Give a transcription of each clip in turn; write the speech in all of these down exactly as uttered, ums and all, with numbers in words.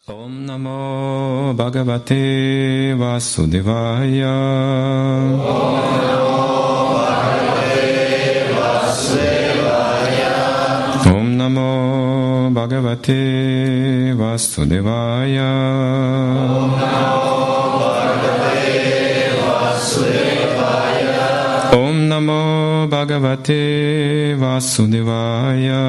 Om Namo Bhagavate Vasudevaya. Om Namo Bhagavate Vasudevaya. Om Namo Bhagavate Vasudevaya.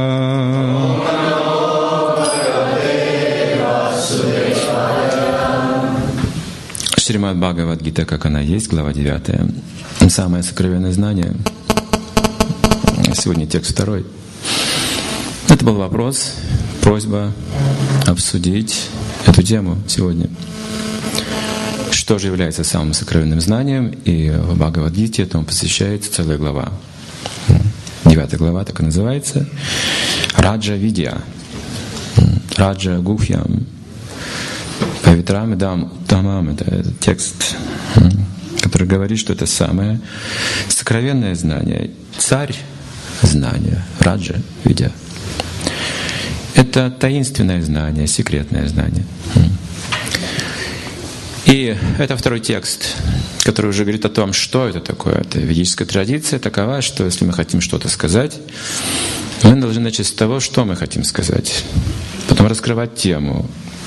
Шримад Бхагавад-гита, как она есть, глава девятая. Самое сокровенное знание. Сегодня текст второй. Это был вопрос, просьба обсудить эту тему сегодня. Что же является самым сокровенным знанием? И в Бхагавад-гите этому посвящается целая глава. Девятая глава так и называется. Раджа Видья. Раджа Гухьям. Павитрам Идам Уттамам — это текст, который говорит, что это самое сокровенное знание, царь знания, Раджа Видья. Это таинственное знание, секретное знание. И это второй текст, который уже говорит о том, что это такое. Это ведическая традиция такова, что если мы хотим что-то сказать, мы должны начать с того, что мы хотим сказать, потом раскрывать тему,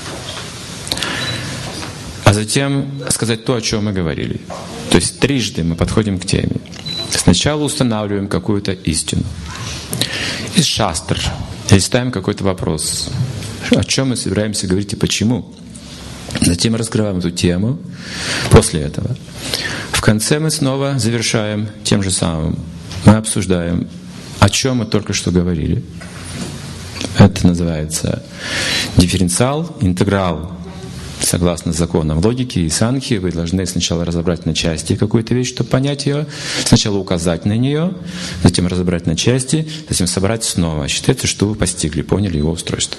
а затем сказать то, о чем мы говорили. То есть трижды мы подходим к теме. Сначала устанавливаем какую-то истину из шастр, или ставим какой-то вопрос, о чем мы собираемся говорить и почему. Затем раскрываем эту тему. После этого в конце мы снова завершаем тем же самым. Мы обсуждаем, о чем мы только что говорили. Это называется дифференциал, интеграл. Согласно законам логики и санхи, вы должны сначала разобрать на части какую-то вещь, чтобы понять ее, сначала указать на нее, затем разобрать на части, затем собрать снова. Считается, что вы постигли, поняли его устройство.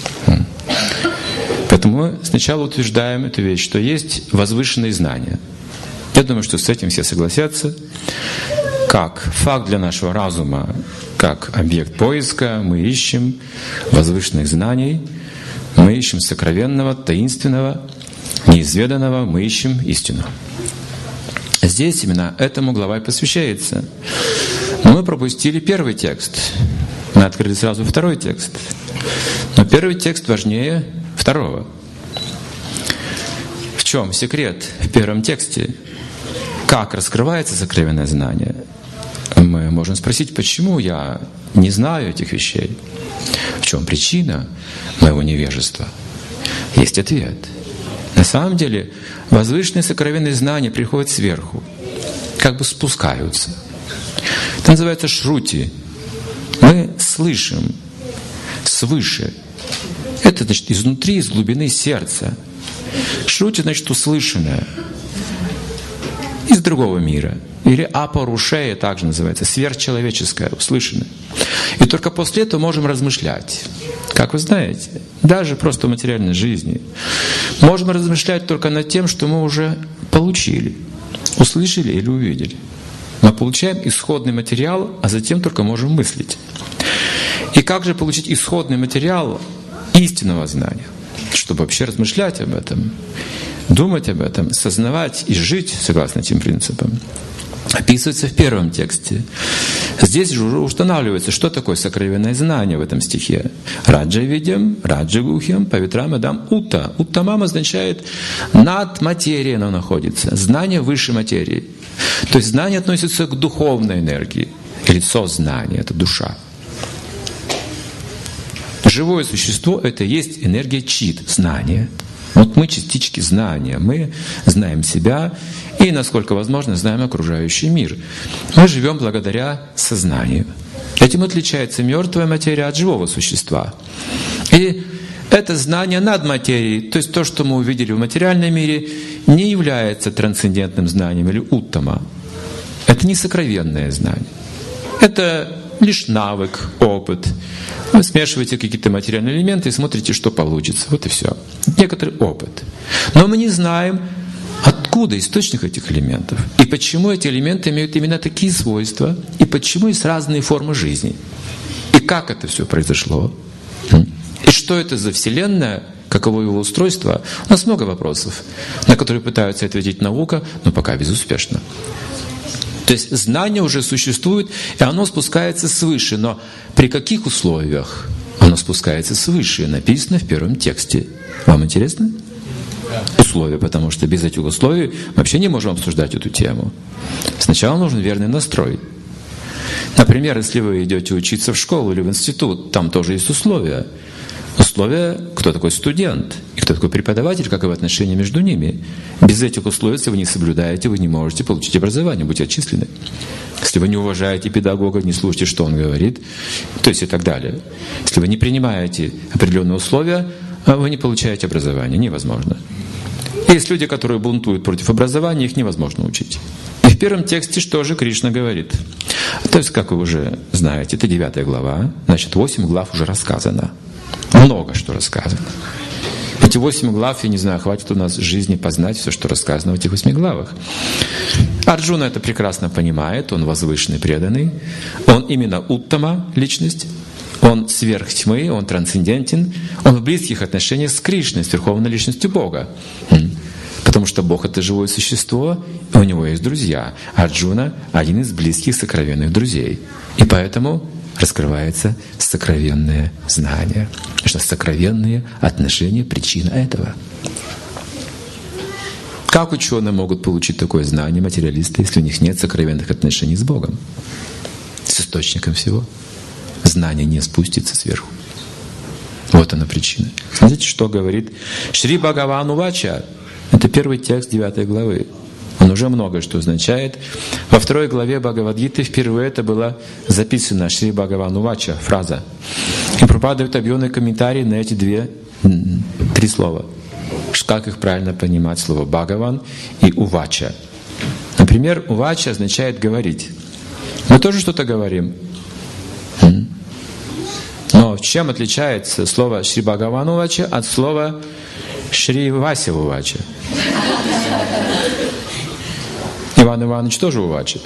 Поэтому мы сначала утверждаем эту вещь, что есть возвышенные знания. Я думаю, что с этим все согласятся. Как факт для нашего разума, как объект поиска, мы ищем возвышенных знаний, мы ищем сокровенного, таинственного, неизведанного, мы ищем истину. Здесь именно этому глава и посвящается. Но мы пропустили первый текст. Мы открыли сразу второй текст. Но первый текст важнее второго. В чем секрет в первом тексте? Как раскрывается сокровенное знание? Мы можем спросить, почему я не знаю этих вещей? В чем причина моего невежества? Есть ответ. На самом деле возвышенные сокровенные знания приходят сверху, как бы спускаются. Это называется шрути. Мы слышим свыше. Это значит изнутри, из глубины сердца. Шрути значит услышанное из другого мира. Или апарушея также называется, сверхчеловеческое, услышанное. И только после этого можем размышлять. Как вы знаете, даже просто в материальной жизни можем размышлять только над тем, что мы уже получили, услышали или увидели. Мы получаем исходный материал, а затем только можем мыслить. И как же получить исходный материал истинного знания, чтобы вообще размышлять об этом, думать об этом, сознавать и жить согласно этим принципам? Описывается в первом тексте. Здесь же уже устанавливается, что такое сокровенное знание в этом стихе. Раджа видям, раджа гухьям, павитрам идам утта. Уттамам означает над материей оно находится. Знание выше материи. То есть знание относится к духовной энергии. Или сознание, это душа. Живое существо — это есть энергия чит, знание. Вот мы частички знания, мы знаем себя и, насколько возможно, знаем окружающий мир. Мы живем благодаря сознанию. Этим отличается мертвая материя от живого существа. И это знание над материей, то есть то, что мы увидели в материальном мире, не является трансцендентным знанием или уттама. Это не сокровенное знание. Это лишь навык, опыт. Вы смешиваете какие-то материальные элементы и смотрите, что получится. Вот и все. Некоторый опыт. Но мы не знаем, откуда источник этих элементов. И почему эти элементы имеют именно такие свойства. И почему есть разные формы жизни. И как это все произошло. И что это за Вселенная, каково его устройство? У нас много вопросов, на которые пытаются ответить наука, но пока безуспешно. То есть знание уже существует, и оно спускается свыше. Но при каких условиях оно спускается свыше? Написано в первом тексте. Вам интересно? Условия, потому что без этих условий мы вообще не можем обсуждать эту тему. Сначала нужен верный настрой. Например, если вы идете учиться в школу или в институт, там тоже есть условия. Условия, кто такой студент и кто такой преподаватель, как и в отношении между ними. Без этих условий, если вы не соблюдаете, вы не можете получить образование, будете отчислены. Если вы не уважаете педагога, не слушаете, что он говорит, то есть и так далее. Если вы не принимаете определенные условия, вы не получаете образование, невозможно. Есть люди, которые бунтуют против образования, их невозможно учить. И в первом тексте что же Кришна говорит? То есть, как вы уже знаете, это девятая глава, значит, восемь глав уже рассказано. Много что рассказано. Эти восемь глав, я не знаю, хватит у нас жизни познать все, что рассказано в этих восьми главах. Арджуна это прекрасно понимает, он возвышенный, преданный. Он именно уттама личность, он сверх тьмы, он трансцендентен, он в близких отношениях с Кришной, с верховной личностью Бога. Потому что Бог — это живое существо, и у него есть друзья. Арджуна — один из близких сокровенных друзей. И поэтому раскрывается сокровенное знание. Что сокровенные отношения — причина этого. Как ученые могут получить такое знание, материалисты, если у них нет сокровенных отношений с Богом, с источником всего? Знание не спустится сверху. Вот она причина. Смотрите, что говорит Шри Бхагаван Увача. Это первый текст девятой главы. Он уже многое что означает. Во второй главе Бхагавад-гиты впервые это было записано Шри Бхагаван Увача, фраза. И Прабхупада дает объемный комментарий на эти две, три слова. Как их правильно понимать, слово Бхагаван и Увача. Например, Увача означает «говорить». Мы тоже что-то говорим. Но чем отличается слово Шри Бхагаван Увача от слова Шри Вася Увача? Иван Иванович тоже Увача.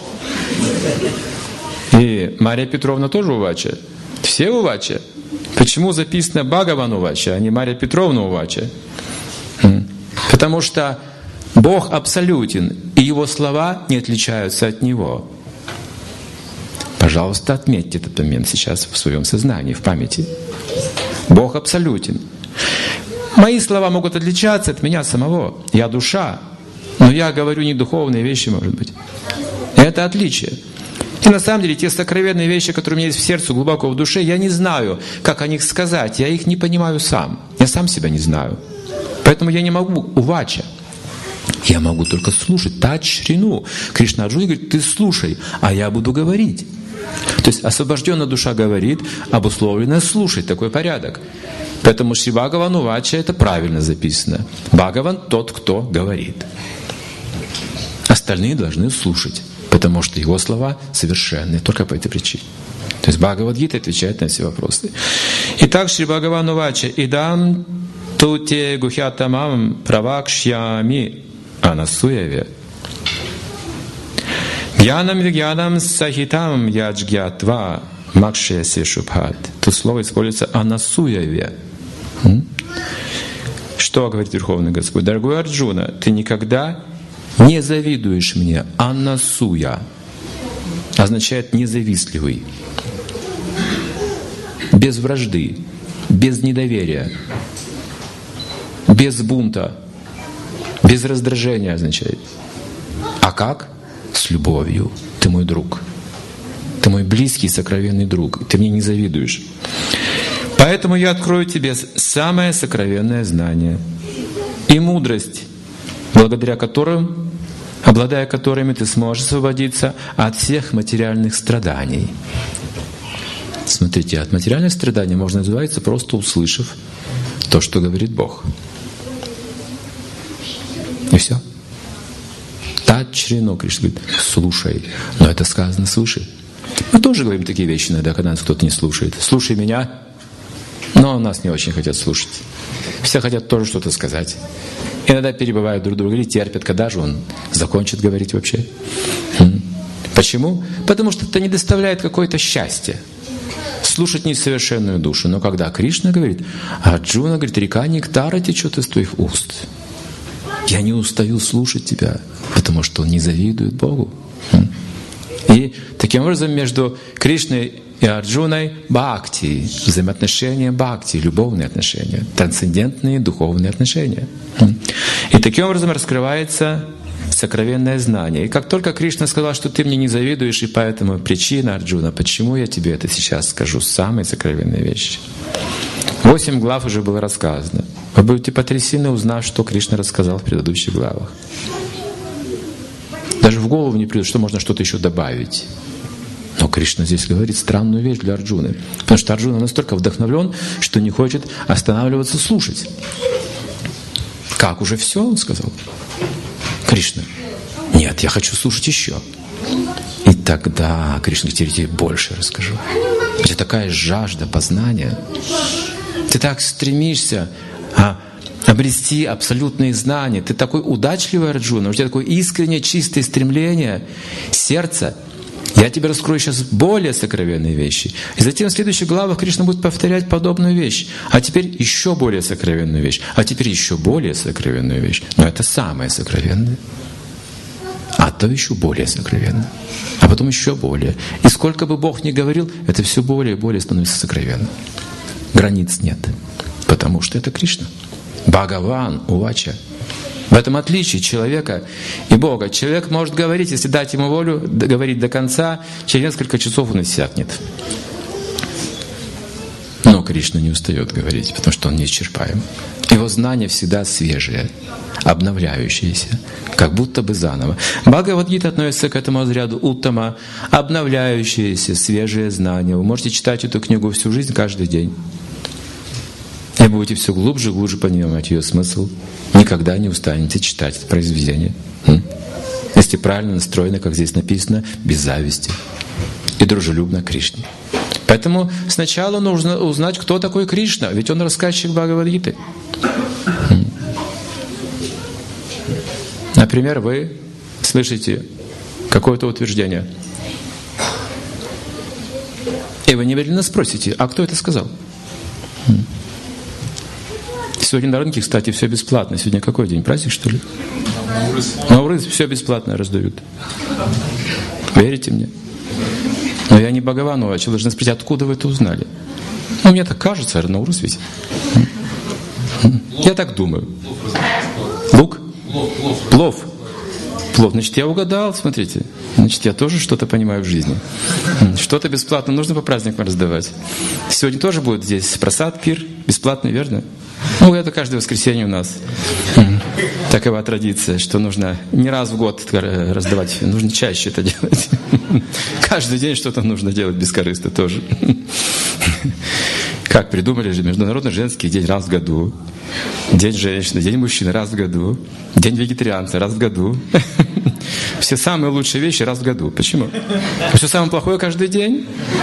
И Мария Петровна тоже Увача. Все Увача. Почему записано Бхагаван Увача, а не Мария Петровна Увача? Потому что Бог абсолютен, и Его слова не отличаются от Него. Пожалуйста, отметьте этот момент сейчас в своем сознании, в памяти. Бог абсолютен. Мои слова могут отличаться от меня самого. Я душа, но я говорю не духовные вещи, может быть. Это отличие. И на самом деле те сокровенные вещи, которые у меня есть в сердце, глубоко в душе, я не знаю, как о них сказать. Я их не понимаю сам. Я сам себя не знаю. Поэтому я не могу увача. Я могу только слушать. Тач-шрину. Кришна Арджуне говорит, ты слушай, а я буду говорить. То есть освобожденная душа говорит, обусловленная слушать. Такой порядок. Поэтому Шри Бхагаван Увача это правильно записано. Бхагаван тот, кто говорит. Остальные должны слушать, потому что его слова совершенны только по этой причине. То есть Бхагавад-гита отвечает на все вопросы. Итак, Шри Бхагаван Увача идам туте гухятамам правакшьями анасуяве. Гьянам вигьянам сахитам яджгьятва макшеси шубхат. Тут слово используется анасуяве. Что говорит Верховный Господь? Дорогой Арджуна, ты никогда не завидуешь мне. Анасуя означает независтливый, без вражды, без недоверия, без бунта, без раздражения означает. А как? С любовью. Ты мой друг. Ты мой близкий, сокровенный друг. Ты мне не завидуешь. Поэтому я открою тебе самое сокровенное знание и мудрость, благодаря которым, обладая которыми ты сможешь освободиться от всех материальных страданий. Смотрите, от материальных страданий можно избавиться, просто услышав то, что говорит Бог. И все. Тачрину, Кришна говорит, слушай. Но это сказано свыше. Мы тоже говорим такие вещи иногда, когда нас кто-то не слушает. Слушай меня. Но нас не очень хотят слушать. Все хотят тоже что-то сказать. Иногда перебивают друг друга или терпят, когда же он закончит говорить вообще. Почему? Потому что это не доставляет какое-то счастье. слушать несовершенную душу. Но когда Кришна говорит, Арджуна говорит, река нектара течет из твоих уст. Я не устаю слушать тебя, потому что он не завидует Богу. И таким образом между Кришной и Арджуной бхакти, взаимоотношения бхакти, любовные отношения, трансцендентные духовные отношения. И таким образом раскрывается сокровенное знание. И как только Кришна сказал, что ты мне не завидуешь, и поэтому причина, Арджуна, почему я тебе это сейчас скажу, самые сокровенные вещи. Восемь глав уже было рассказано. Вы будете потрясены, узнав, что Кришна рассказал в предыдущих главах. Даже в голову не придет, что можно что-то еще добавить. Но Кришна здесь говорит странную вещь для Арджуны. Потому что Арджуна настолько вдохновлен, что не хочет останавливаться слушать. Как, уже все, он сказал? Кришна: нет, я хочу слушать еще. И тогда Кришна говорит: я тебе больше расскажу. У тебя такая жажда познания. Ты так стремишься а, обрести абсолютные знания. Ты такой удачливый, Арджуна. У тебя такое искреннее, чистое стремление сердца. Я тебе раскрою сейчас более сокровенные вещи. И затем в следующих главах Кришна будет повторять подобную вещь. А теперь еще более сокровенную вещь. А теперь еще более сокровенную вещь. Но это самое сокровенное. А то еще более сокровенно. А потом еще более. И сколько бы Бог ни говорил, это все более и более становится сокровенным. Границ нет. Потому что это Кришна. Бхагаван Увача. В этом отличие человека и Бога. Человек может говорить, если дать ему волю, говорить до конца, через несколько часов он иссякнет. Но Кришна не устает говорить, потому что он неисчерпаем. Его знания всегда свежие, обновляющиеся, как будто бы заново. Бхагавад-гита относится к этому разряду уттама, обновляющиеся, свежие знания. Вы можете читать эту книгу всю жизнь, каждый день. И будете все глубже и глубже понимать ее смысл. Никогда не устанете читать это произведение. Если правильно настроено, как здесь написано, без зависти и дружелюбно к Кришне. Поэтому сначала нужно узнать, кто такой Кришна, ведь он рассказчик Бхагавад-гиты. Например, вы слышите какое-то утверждение, и вы немедленно спросите: а кто это сказал? Сегодня на рынке, кстати, все бесплатно. Сегодня какой день? Праздник, что ли? Наурыз все бесплатно раздают. Верите мне? Но я не Бхагаван Увача. Вы должны спросить, откуда вы это узнали? Ну, мне так кажется, Наурыз ведь. Я так думаю. Лук? Плов. Плов. Значит, я угадал, смотрите. Значит, я тоже что-то понимаю в жизни. Что-то бесплатно нужно по праздникам раздавать. Сегодня тоже будет здесь просад, пир, бесплатный, верно? Ну, это каждое воскресенье у нас. Такова традиция, что нужно не раз в год раздавать, нужно чаще это делать. Каждый день что-то нужно делать бескорыстно тоже. Как придумали же Международный женский день раз в году, День женщины, День мужчины раз в году, День вегетарианца раз в году. Все самые лучшие вещи раз в году. Почему? Все самое плохое каждый день.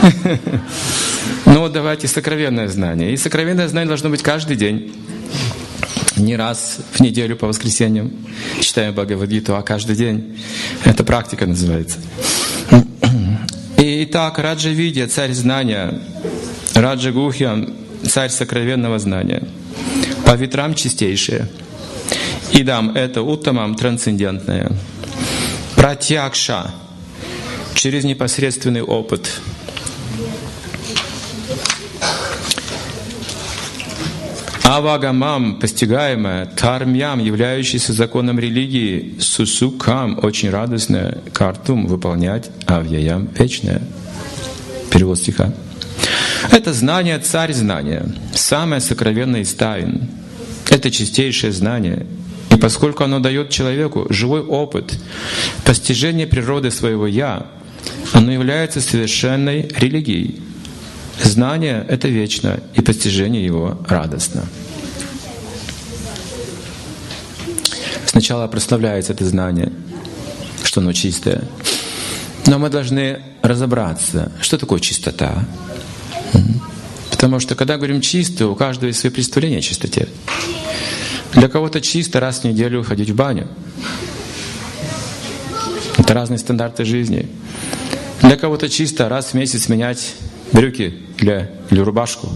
Ну вот давайте сокровенное знание. И сокровенное знание должно быть каждый день. Не раз в неделю по воскресеньям читаем Бхагавад-гиту, а каждый день. Это практика называется. Итак, Раджа-видья, царь знания. Раджа-гухья, царь сокровенного знания. По ветрам чистейшее. Идам — это уттамам, трансцендентное. Пратьякша — через непосредственный опыт. Авагамам — постигаемое, дхармьям — являющийся законом религии, сусукам — очень радостное, картум — выполнять, авьяям — вечное. Перевод стиха. Это знание, царь знания, самое сокровенное из тайн. Это чистейшее знание. И поскольку оно дает человеку живой опыт, постижение природы своего «я», оно является совершенной религией. Знание — это вечно, и постижение его радостно. Сначала прославляется это знание, что оно чистое. Но мы должны разобраться, что такое чистота. Потому что, когда говорим «чисто», у каждого есть свои представления о чистоте. Для кого-то чисто раз в неделю ходить в баню. Это разные стандарты жизни. Для кого-то чисто раз в месяц менять брюки или, или рубашку.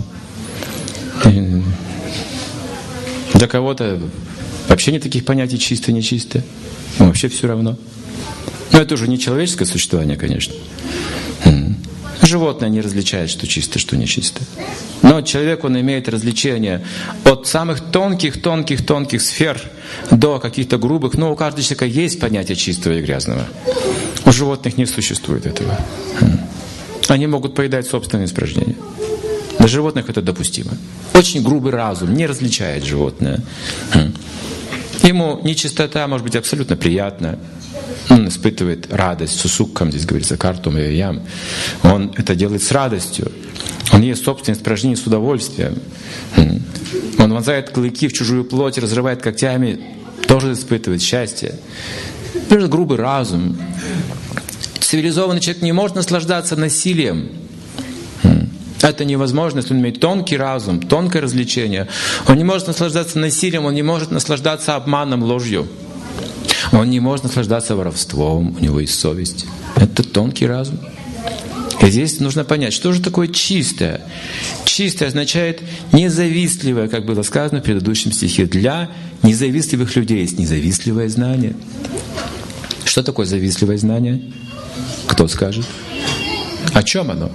Для кого-то вообще нет таких понятий чистое, нечистое. Ну, вообще все равно. Но это уже не человеческое существование, конечно. Животное не различает, что чисто, что нечисто. Но человек, он имеет развлечение от самых тонких, тонких, тонких сфер до каких-то грубых. Но у каждого человека есть понятие чистого и грязного. У животных не существует этого. Они могут поедать собственные испражнения. Для животных это допустимо. Очень грубый разум не различает животное. Ему нечистота может быть абсолютно приятна. Он испытывает радость, сусуккам, здесь говорится, картум и ям. Он это делает с радостью. Он ест собственные испражнения с удовольствием. Он вонзает клыки в чужую плоть, разрывает когтями, тоже испытывает счастье. Это грубый разум. Цивилизованный человек не может наслаждаться насилием. Это невозможно, если он имеет тонкий разум, тонкое развлечение. Он не может наслаждаться насилием, он не может наслаждаться обманом, ложью. Он не может наслаждаться воровством, у него есть совесть. Это тонкий разум. И здесь нужно понять, что же такое чистое. Чистое означает независтливое, как было сказано в предыдущем стихе. Для независтливых людей есть независтливое знание. Что такое завистливое знание? Кто скажет? О чем оно?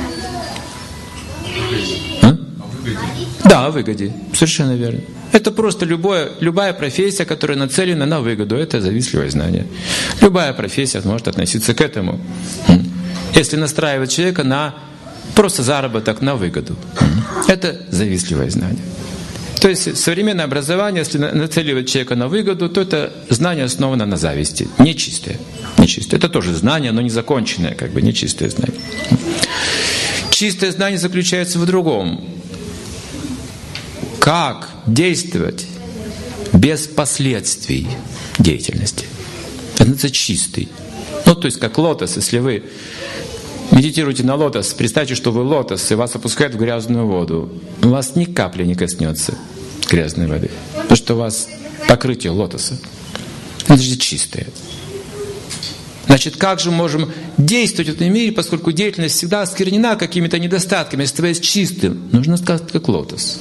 А? Да, о выгоде. Совершенно верно. Это просто любое, любая профессия, которая нацелена на выгоду. Это завистливое знание. Любая профессия может относиться к этому. Если настраивать человека на просто заработок, на выгоду. Это завистливое знание. То есть современное образование, если нацеливать человека на выгоду, то это знание основано на зависти. Нечистое. Нечистое. Это тоже знание, но незаконченное, как бы нечистое знание. Чистое знание заключается в другом. Как действовать без последствий деятельности. Это называется чистый. Ну, то есть как лотос, если вы медитируете на лотос, представьте, что вы лотос, и вас опускают в грязную воду. У вас ни капли не коснется грязной воды, потому что у вас покрытие лотоса. Это же чистое. Значит, как же мы можем действовать в этом мире, поскольку деятельность всегда осквернена какими-то недостатками, оставаясь чистым? Нужно сказать, как лотос.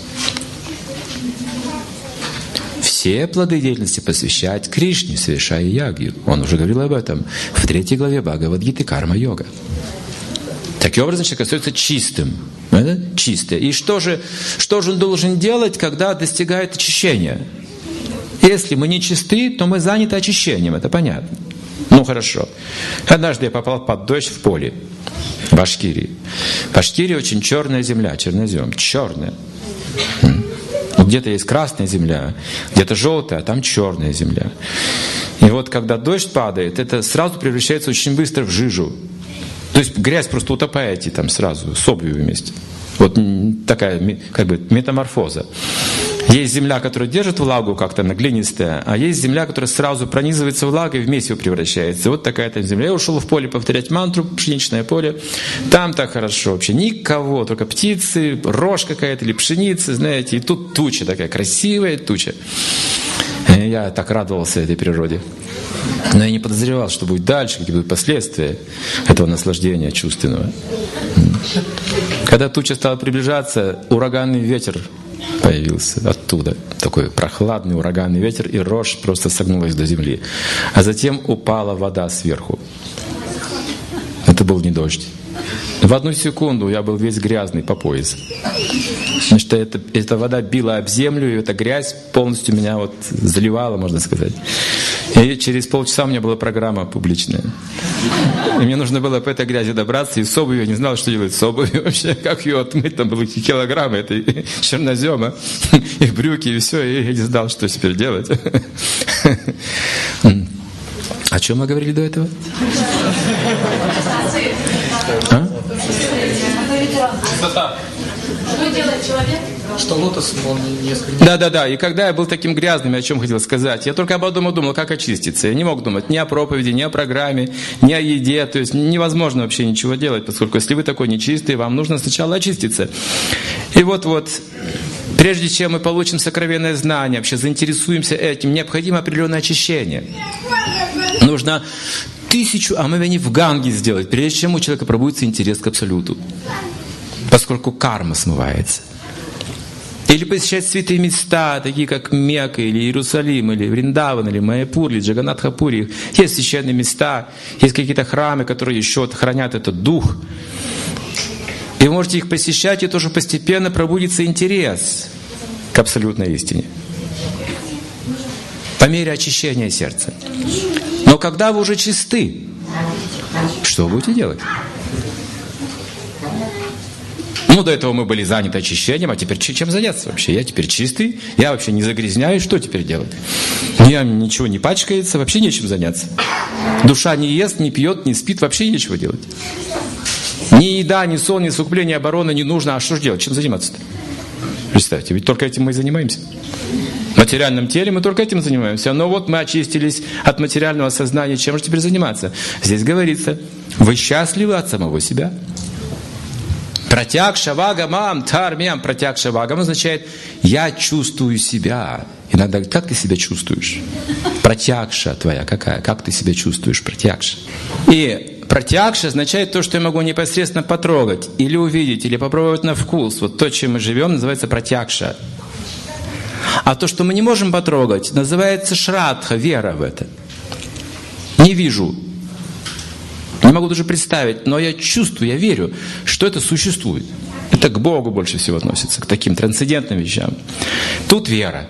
Все плоды деятельности посвящать Кришне, совершая ягью. Он уже говорил об этом в третьей главе Бхагавад-гиты «Карма-йога». Таким образом, человек остается чистым. Это чистое. И что же, что же он должен делать, когда достигает очищения? Если мы не чисты, то мы заняты очищением, это понятно. Ну хорошо. Однажды я попал под дождь в поле в Башкирии. В Башкирии очень черная земля, чернозем. Черная. Где-то есть красная земля, где-то желтая, а там черная земля. И вот когда дождь падает, это сразу превращается очень быстро в жижу. То есть грязь просто утопаете там сразу, с обувью вместе. Вот такая как бы метаморфоза. Есть земля, которая держит влагу как-то, она глинистая, а есть земля, которая сразу пронизывается влагой и в месиво превращается. Вот такая там земля. Я ушел в поле повторять мантру, пшеничное поле. Там так хорошо вообще. Никого, только птицы, рожь какая-то или пшеница, знаете. И тут туча такая, красивая туча. И я так радовался этой природе. Но я не подозревал, что будет дальше, какие будут последствия этого наслаждения чувственного. Когда туча стала приближаться, ураганный ветер появился оттуда. Такой прохладный ураганный ветер, и рожь просто согнулась до земли. А затем упала вода сверху. Это был не дождь. В одну секунду я был весь грязный по пояс. Потому что эта, эта вода била об землю, и эта грязь полностью меня вот заливала, можно сказать. И через полчаса у меня была программа публичная. И мне нужно было по этой грязи добраться, и с обувью я не знал, что делать с обувью вообще, как ее отмыть. Там было килограммы этой чернозема, и брюки, и все, и я не знал, что теперь делать. О чем мы говорили до этого? А? Что делает человек? Что лотос, он не оскверняет. Да, да, да. И когда я был таким грязным, я о чем хотел сказать? Я только об одном думал, как очиститься. Я не мог думать ни о проповеди, ни о программе, ни о еде. То есть невозможно вообще ничего делать, поскольку если вы такой нечистый, вам нужно сначала очиститься. И вот-вот, прежде чем мы получим сокровенное знание, вообще заинтересуемся этим, необходимо определенное очищение. Нужно тысячу омовений в Ганге сделать, прежде чем у человека пробудится интерес к Абсолюту. поскольку карма смывается. Или посещать святые места, такие как Мекка, или Иерусалим, или Вриндаван, или Майяпур, или Джаганнатхапури. Есть священные места, есть какие-то храмы, которые еще хранят этот дух. И вы можете их посещать, и тоже постепенно пробудится интерес к абсолютной истине. По мере очищения сердца. Но когда вы уже чисты, что вы будете делать? Ну, до этого мы были заняты очищением, а теперь чем заняться вообще? Я теперь чистый, я вообще не загрязняюсь, что теперь делать? Я, ничего не пачкается, вообще нечем заняться. Душа не ест, не пьет, не спит, вообще нечего делать. Ни еда, ни сон, ни совокупление, оборона не нужно, а что же делать? Чем заниматься-то? Представьте, ведь только этим мы и занимаемся. В материальном теле мы только этим занимаемся. Но вот мы очистились от материального сознания, чем же теперь заниматься? Здесь говорится, вы счастливы от самого себя. Пратякша вагамам тармиям. Пратякша вагам означает «я чувствую себя». Иногда говорит, как ты себя чувствуешь? Пратякша твоя какая? Как ты себя чувствуешь? Пратякша. И пратякша означает то, что я могу непосредственно потрогать, или увидеть, или попробовать на вкус. Вот то, чем мы живем, называется пратякша. А то, что мы не можем потрогать, называется шрадха, вера в это. Не вижу. Не могу даже представить, но я чувствую, я верю, что это существует. Это к Богу больше всего относится, к таким трансцендентным вещам. Тут вера.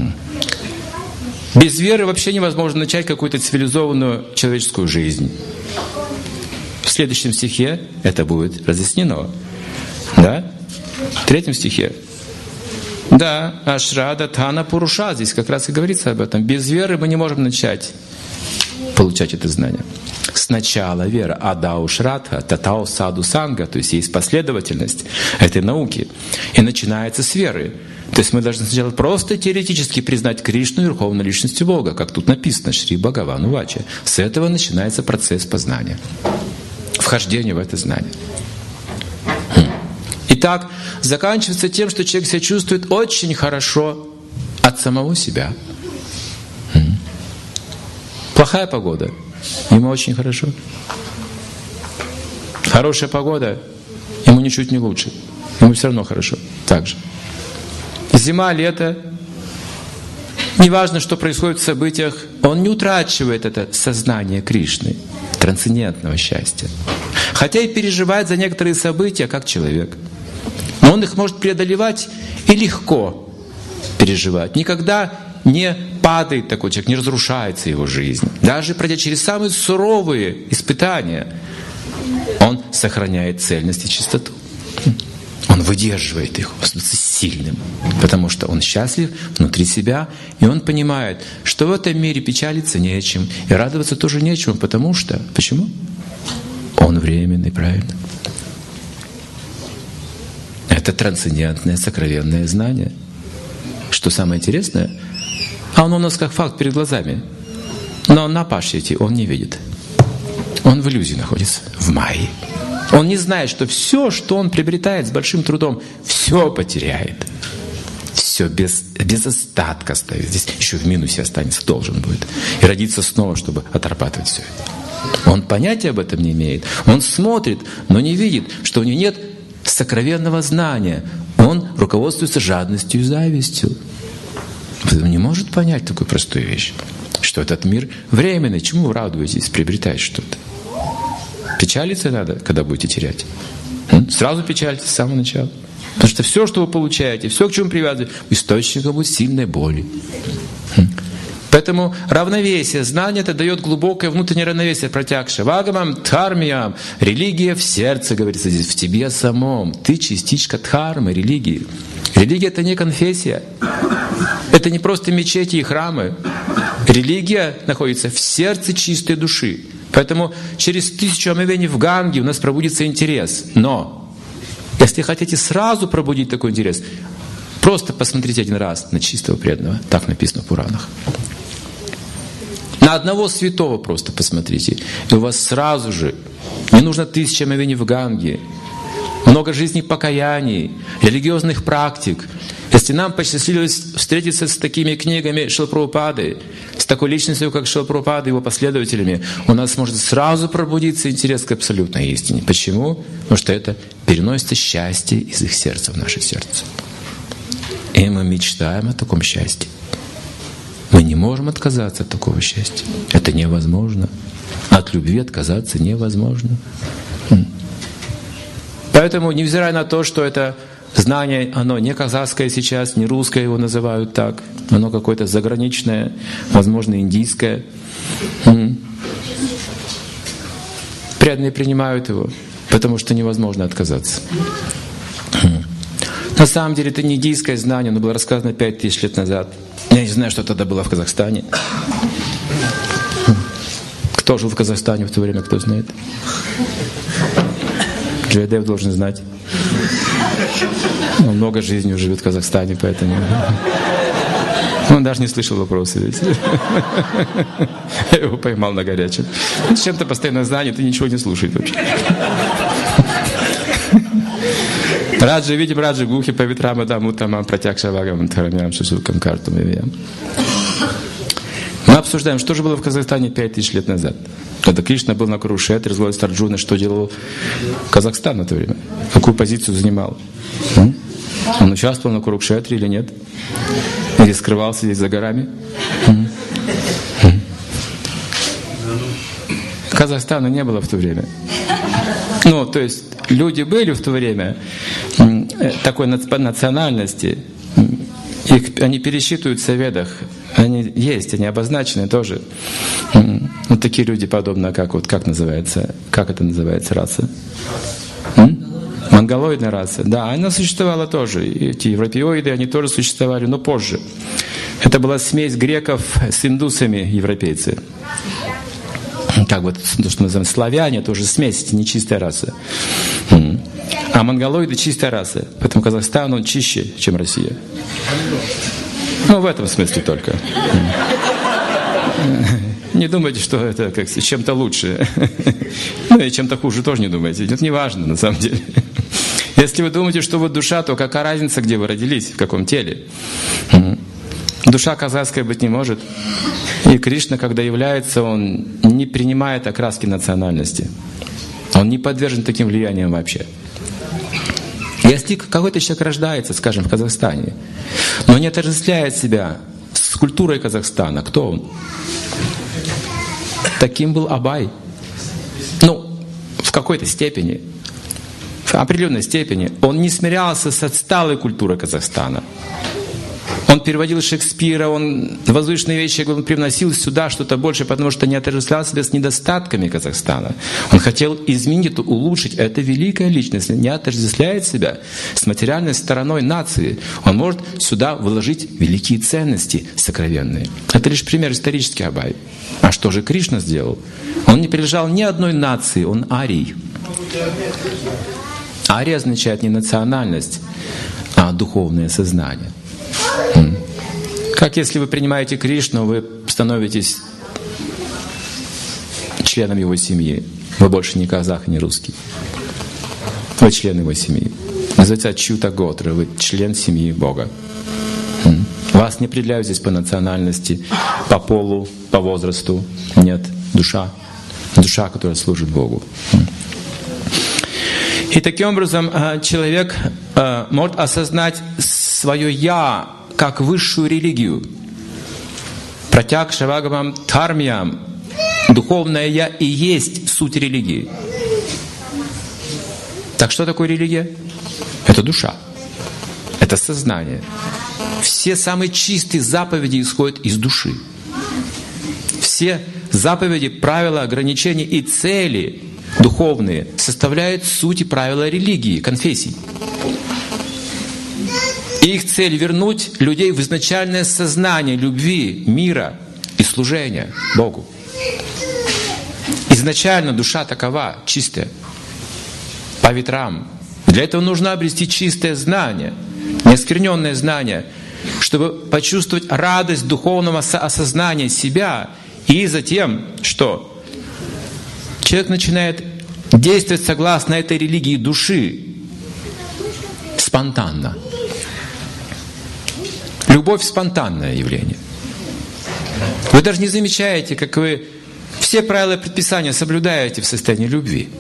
Без веры вообще невозможно начать какую-то цивилизованную человеческую жизнь. В следующем стихе это будет разъяснено. Да? В третьем стихе. Да, ашрада тана пуруша. Здесь как раз и говорится об этом. Без веры мы не можем начать получать это знание. Сначала вера, адау шрадха, татау саду санга, то есть есть последовательность этой науки. И начинается с веры. То есть мы должны сначала просто теоретически признать Кришну верховной личностью Бога, как тут написано, Шри Бхагавану Вача. С этого начинается процесс познания, вхождение в это знание. Итак, заканчивается тем, что человек себя чувствует очень хорошо от самого себя. Плохая погода. Ему очень хорошо. Хорошая погода, ему ничуть не лучше. Ему все равно хорошо. Так же. Зима, лето, неважно, что происходит в событиях, он не утрачивает это сознание Кришны, трансцендентного счастья. Хотя и переживает за некоторые события, как человек. Но он их может преодолевать и легко переживать. Никогда не падает такой человек, не разрушается его жизнь. Даже пройдя через самые суровые испытания, он сохраняет цельность и чистоту. Он выдерживает их, он становится сильным, потому что он счастлив внутри себя, и он понимает, что в этом мире печалиться нечем, и радоваться тоже нечем, потому что... Почему? Он временный, правильно? Это трансцендентное, сокровенное знание. Что самое интересное, а оно у нас как факт перед глазами, но на пашете он не видит. Он в иллюзии находится, в майе. Он не знает, что все, что он приобретает с большим трудом, все потеряет. Все без, без остатка оставит. Здесь еще в минусе останется, должен будет. И родиться снова, чтобы отрабатывать все это. Он понятия об этом не имеет. Он смотрит, но не видит, что у него нет сокровенного знания. Он руководствуется жадностью и завистью. Он не может понять такую простую вещь, что этот мир временный. Чему вы радуетесь, приобретаете что-то? Печалиться надо, когда будете терять. Сразу печальтесь с самого начала. Потому что все, что вы получаете, все, к чему привязываете, источником будет сильной боли. Поэтому равновесие, знание это дает глубокое внутреннее равновесие, протягшее. Вагамам дхармиям. Религия в сердце, говорится здесь, в тебе самом. Ты частичка дхармы, религии. Религия это не конфессия. Это не просто мечети и храмы. Религия находится в сердце чистой души. Поэтому через тысячу омовений в Ганге у нас пробудится интерес. Но если хотите сразу пробудить такой интерес, просто посмотрите один раз на чистого преданного. Так написано в Пуранах. На одного святого просто посмотрите. И у вас сразу же не нужно тысяча омовений в Ганге, много жизней покаяний, религиозных практик. Если нам посчастливилось встретиться с такими книгами Шрилы Прабхупады, с такой личностью, как Шрила Прабхупада и его последователями, у нас может сразу пробудиться интерес к абсолютной истине. Почему? Потому что это переносится счастье из их сердца в наше сердце. И мы мечтаем о таком счастье. Мы не можем отказаться от такого счастья. Это невозможно. От любви отказаться невозможно. Поэтому, невзирая на то, что это знание, оно не казахское сейчас, не русское его называют так, оно какое-то заграничное, возможно, индийское. Преданные принимают его, потому что невозможно отказаться. На самом деле это не индийское знание, оно было рассказано пять тысяч лет назад. Я не знаю, что тогда было в Казахстане. Кто жил в Казахстане в то время, кто знает? Джайдев должен знать. Он много жизней живет в Казахстане, поэтому... Он даже не слышал вопросы ведь. Я его поймал на горячем. Он чем-то постоянно занят и ничего не слушает вообще. Раджи, видим, Раджи, Гухи, по ветрам, Адаму, Тамам, Протякша, Вагам, Тарамям, Шишукам, Карту, Мивиям. Мы обсуждаем, что же было в Казахстане пять тысяч лет назад. Когда Кришна был на Курушетре, разговаривал с Арджуной, что делал Казахстан на то время? Какую позицию занимал? Он участвовал на Курушетре или нет? Или скрывался здесь за горами? Казахстана не было в то время. Ну, то есть люди были в то время такой национальности. Их, они пересчитываются в ведах. Они есть, они обозначены тоже. Вот такие люди, подобно как вот как называется, как это называется раса? М? Монголоидная раса. Да, она существовала тоже. Эти европеоиды, они тоже существовали, но позже. Это была смесь греков с индусами, европейцы. Как вот то, что мы называем славяне, тоже смесь, это не чистая раса. А монголоиды чистая раса. Поэтому Казахстан, он чище, чем Россия. Ну, в этом смысле только. Не думайте, что это как чем-то лучше. Ну и чем-то хуже тоже не думайте. Это не важно на самом деле. Если вы думаете, что вы душа, то какая разница, где вы родились, в каком теле? Душа казахская быть не может. И Кришна, когда является, он не принимает окраски национальности. Он не подвержен таким влияниям вообще. Если какой-то человек рождается, скажем, в Казахстане, но не отождествляет себя с культурой Казахстана, кто он? Таким был Абай. Ну, в какой-то степени, в определенной степени, он не смирялся с отсталой культурой Казахстана. Он переводил Шекспира, он возвышенные вещи он привносил сюда что-то больше, потому что не отождествлял себя с недостатками Казахстана. Он хотел изменить, улучшить. Это великая личность. Не отождествляет себя с материальной стороной нации. Он может сюда вложить великие ценности сокровенные. Это лишь пример исторический Абай. А что же Кришна сделал? Он не принадлежал ни одной нации, он арий. Ария означает не национальность, а духовное сознание. Как если вы принимаете Кришну, вы становитесь членом его семьи. Вы больше не казах, не русский. Вы член его семьи. Называется Ачьюта Готра. Вы член семьи Бога. Вас не определяют здесь по национальности, по полу, по возрасту. Нет. Душа. Душа, которая служит Богу. И таким образом человек может осознать свое «я» как высшую религию. Пратяк Шавагамам Дхармиям. Духовное «я» и есть суть религии. Так что такое религия? Это душа. Это сознание. Все самые чистые заповеди исходят из души. Все заповеди, правила, ограничения и цели духовные составляют суть и правила религии, конфессий. И их цель — вернуть людей в изначальное сознание любви, мира и служения Богу. Изначально душа такова, чистая, по ветрам. Для этого нужно обрести чистое знание, неоскверненное знание, чтобы почувствовать радость духовного осознания себя. И затем, что человек начинает действовать согласно этой религии души спонтанно. Любовь — спонтанное явление. Вы даже не замечаете, как вы все правила и предписания соблюдаете в состоянии любви.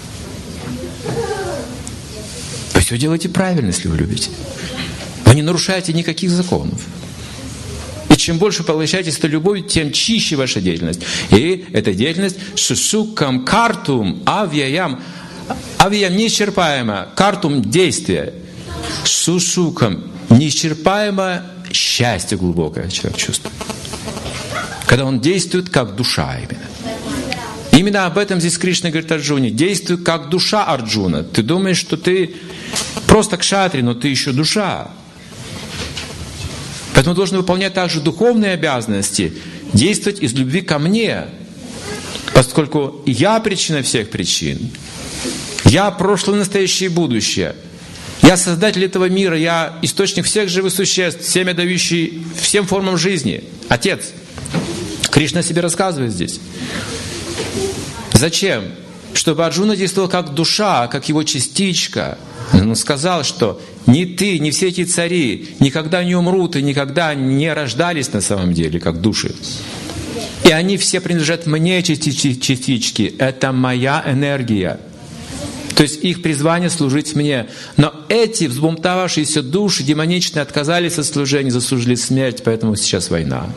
Вы все делаете правильно, если вы любите. Вы не нарушаете никаких законов. И чем больше поглощаетесь этой любовью, тем чище ваша деятельность. И эта деятельность шушукам картум авиям. Авиям неисчерпаемо, картум действие. Шушукам неисчерпаемо счастье глубокое человек чувствует. Когда он действует как душа именно. Именно об этом здесь Кришна говорит Арджуне. Действуй как душа, Арджуна. Ты думаешь, что ты просто кшатри, но ты еще душа. Поэтому должен выполнять также духовные обязанности, действовать из любви ко мне, поскольку я причина всех причин. Я прошлое, настоящее и будущее. Я создатель этого мира, я источник всех живых существ, семя дающий всем формам жизни. Отец. Кришна себе рассказывает здесь. Зачем? Чтобы Арджуна действовал как душа, как его частичка. Он сказал, что ни ты, ни все эти цари никогда не умрут и никогда не рождались на самом деле, как души. И они все принадлежат мне, частички. Это моя энергия. То есть их призвание служить мне. Но эти взбунтовавшиеся души демоничные отказались от служения, заслужили смерть, поэтому сейчас война.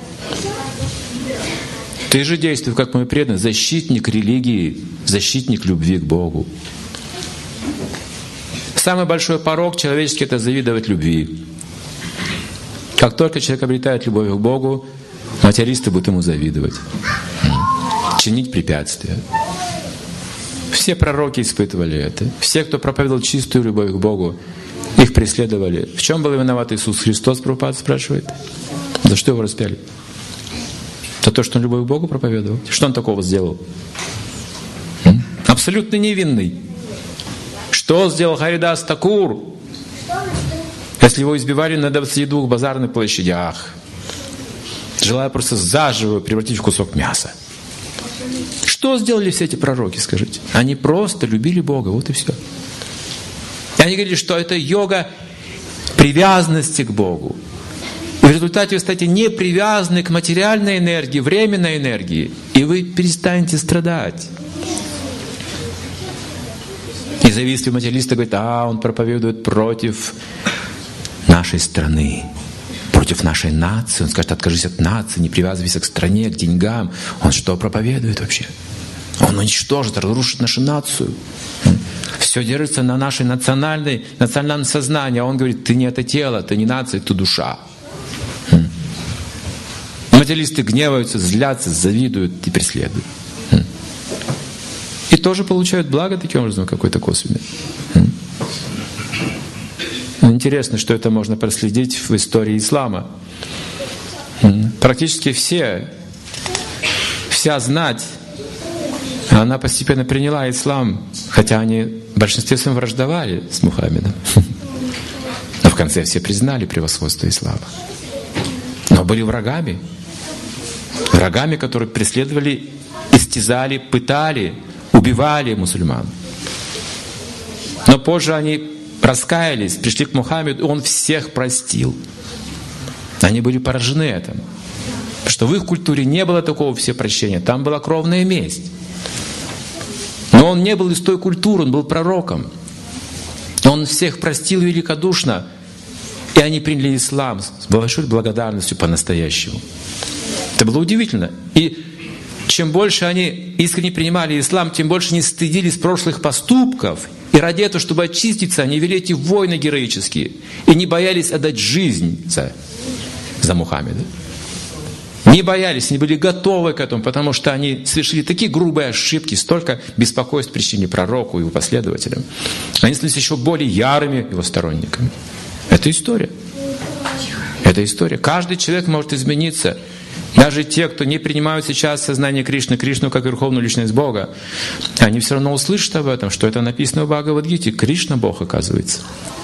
Ты же действуй, как мой преданный, защитник религии, защитник любви к Богу. Самый большой порок человеческий — это завидовать любви. Как только человек обретает любовь к Богу, материалисты будут ему завидовать, чинить препятствия. Все пророки испытывали это. Все, кто проповедовал чистую любовь к Богу, их преследовали. В чем был виноват Иисус Христос, Прабхупада спрашивает? За что его распяли? За то, что он любовь к Богу проповедовал? Что он такого сделал? Абсолютно невинный. Что сделал Харидас Такур, если его избивали на двадцати двух базарных площадях, желая просто заживо превратить в кусок мяса? Что сделали все эти пророки, скажите? Они просто любили Бога, вот и все. И они говорили, что это йога привязанности к Богу. И в результате вы станете не привязаны к материальной энергии, временной энергии, и вы перестанете страдать. И завистливый материалист говорит: а, он проповедует против нашей страны, против нашей нации. Он скажет: откажись от нации, не привязывайся к стране, к деньгам. Он что проповедует вообще? Он уничтожит, разрушит нашу нацию. Все держится на нашей национальной, национальном сознании. А он говорит: ты не это тело, ты не нация, ты душа. Материалисты гневаются, злятся, завидуют и преследуют. И тоже получают благо таким образом, какой-то косвенный. Интересно, что это можно проследить в истории ислама. Практически все, вся знать, она постепенно приняла ислам, хотя они в большинстве своем враждовали с Мухаммедом. Но в конце все признали превосходство ислама. Но были врагами. Врагами, которые преследовали, истязали, пытали, убивали мусульман. Но позже они раскаялись, пришли к Мухаммеду, и он всех простил. Они были поражены этим. Потому что в их культуре не было такого всепрощения, там была кровная месть. Но он не был из той культуры, он был пророком. Он всех простил великодушно, и они приняли ислам с большой благодарностью по-настоящему. Это было удивительно. И чем больше они искренне принимали ислам, тем больше они стыдились прошлых поступков. И ради этого, чтобы очиститься, они вели эти войны героические. И не боялись отдать жизнь за, за Мухаммеда. Не боялись, они были готовы к этому, потому что они совершили такие грубые ошибки, столько беспокойств причинили пророку и его последователям. Они становились еще более ярыми его сторонниками. Это история. Это история. Каждый человек может измениться. Даже те, кто не принимают сейчас сознание Кришны, Кришну как верховную личность Бога, они все равно услышат об этом, что это написано в Бхагавад-гите. Кришна — Бог, оказывается.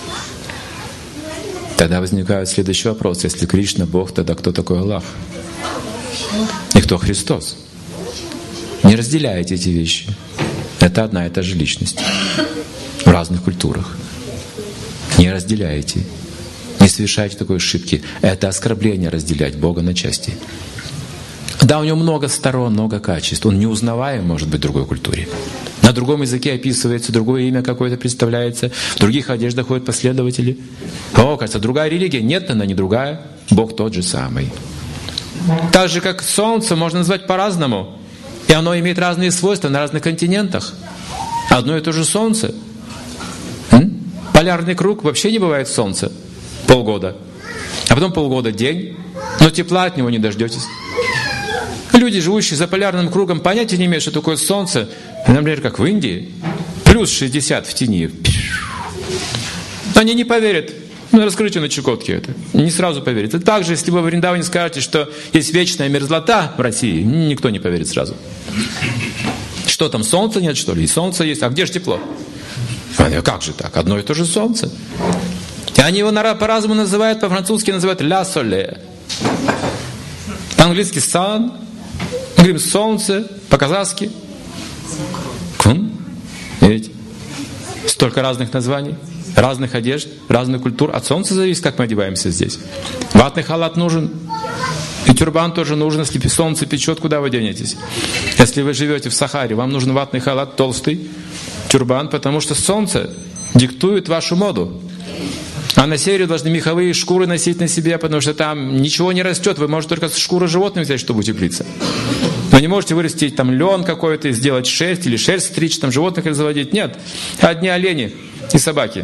Тогда возникает следующий вопрос. Если Кришна — Бог, тогда кто такой Аллах? И кто Христос? Не разделяйте эти вещи. Это одна и та же личность в разных культурах. Не разделяйте. Не совершайте такой ошибки. Это оскорбление разделять Бога на части. Да, у него много сторон, много качеств. Он неузнаваем может быть в другой культуре. На другом языке описывается, другое имя какое-то представляется, в других одеждах ходят последователи. О, кажется, другая религия. Нет, она не другая. Бог тот же самый. Так же, как Солнце можно назвать по-разному. И оно имеет разные свойства на разных континентах. Одно и то же Солнце. М? Полярный круг вообще не бывает Солнца. Полгода. А потом полгода день. Но тепла от него не дождетесь. Люди, живущие за полярным кругом, понятия не имеют, что такое Солнце. Например, как в Индии. Плюс шестьдесят в тени. Они не поверят. Ну, раскройте на Чукотке это. Не сразу поверят. И также, если вы в Вриндаване скажете, что есть вечная мерзлота в России, никто не поверит сразу. Что там, солнца нет, что ли? И солнце есть. А где же тепло? А как же так? Одно и то же солнце. И они его по-разному называют, по-французски называют «la soleil». По-английски «sun». Мы говорим «солнце», по-казахски «кун». Видите? Столько разных названий, разных одежд, разных культур. От солнца зависит, как мы одеваемся здесь. Ватный халат нужен. И тюрбан тоже нужен, если солнце печет, куда вы денетесь? Если вы живете в Сахаре, вам нужен ватный халат толстый, тюрбан, потому что солнце диктует вашу моду. А на севере должны меховые шкуры носить на себе, потому что там ничего не растет. Вы можете только шкуры животных взять, чтобы утеплиться. Вы не можете вырастить там лен какой-то, сделать шерсть или шерсть стричь, там животных разводить. Нет, одни олени и собаки.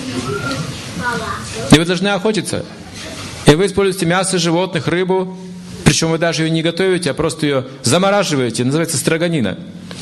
И вы должны охотиться. И вы используете мясо животных, рыбу. Причем вы даже ее не готовите, а просто ее замораживаете. Называется строганина.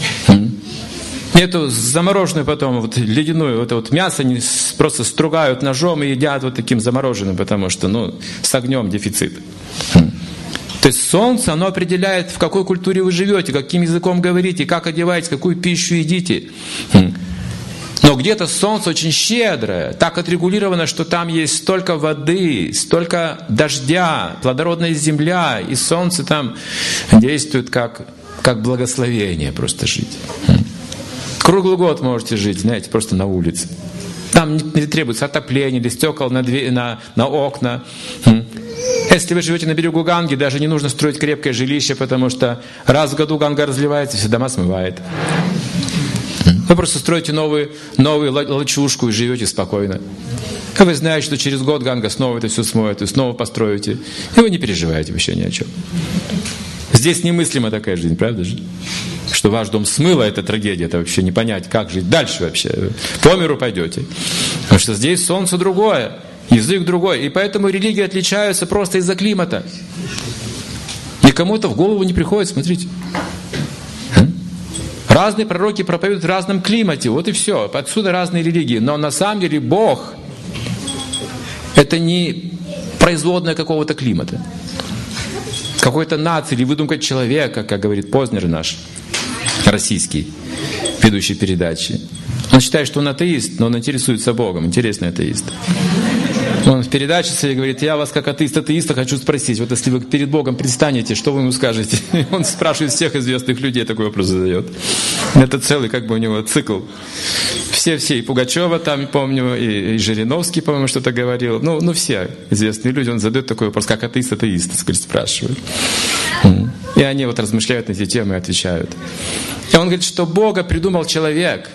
Эту замороженную потом, вот ледяную, это вот мясо они просто стругают ножом и едят вот таким замороженным, потому что, ну, с огнем дефицит. То есть солнце, оно определяет, в какой культуре вы живете, каким языком говорите, как одеваетесь, какую пищу едите. Но где-то солнце очень щедрое, так отрегулировано, что там есть столько воды, столько дождя, плодородная земля, и солнце там действует как, как благословение просто жить. Круглый год можете жить, знаете, просто на улице. Там не требуется отопление или стекол на, дверь, на, на окна. Если вы живете на берегу Ганги, даже не нужно строить крепкое жилище, потому что раз в году Ганга разливается, все дома смывает. Вы просто строите новую, новую лачушку и живете спокойно. И вы знаете, что через год Ганга снова это все смоет, и снова построите. И вы не переживаете вообще ни о чем. Здесь немыслима такая жизнь, правда же? Что ваш дом смыло, это трагедия, это вообще не понять, как жить дальше вообще. По миру пойдете. Потому что здесь солнце другое, язык другой. И поэтому религии отличаются просто из-за климата. Никому это в голову не приходит, смотрите. Разные пророки проповедуют в разном климате, вот и все. Отсюда разные религии. Но на самом деле Бог — это не производная какого-то климата, какой-то нации или выдумка человека, как говорит Познер наш, российский, ведущий передачи. Он считает, что он атеист, но он интересуется Богом. Интересный атеист. Он в передаче своей говорит: я вас как атеист-атеиста хочу спросить, вот если вы перед Богом предстанете, что вы ему скажете? И он спрашивает всех известных людей, такой вопрос задает. Это целый как бы у него цикл. Все-все, и Пугачева там, помню, и, и Жириновский, по-моему, что-то говорил. Ну, ну, все известные люди, он задает такой вопрос, как атеист-атеиста, спрашивает. И они вот размышляют на эти темы и отвечают. И он говорит, что Бога придумал человек.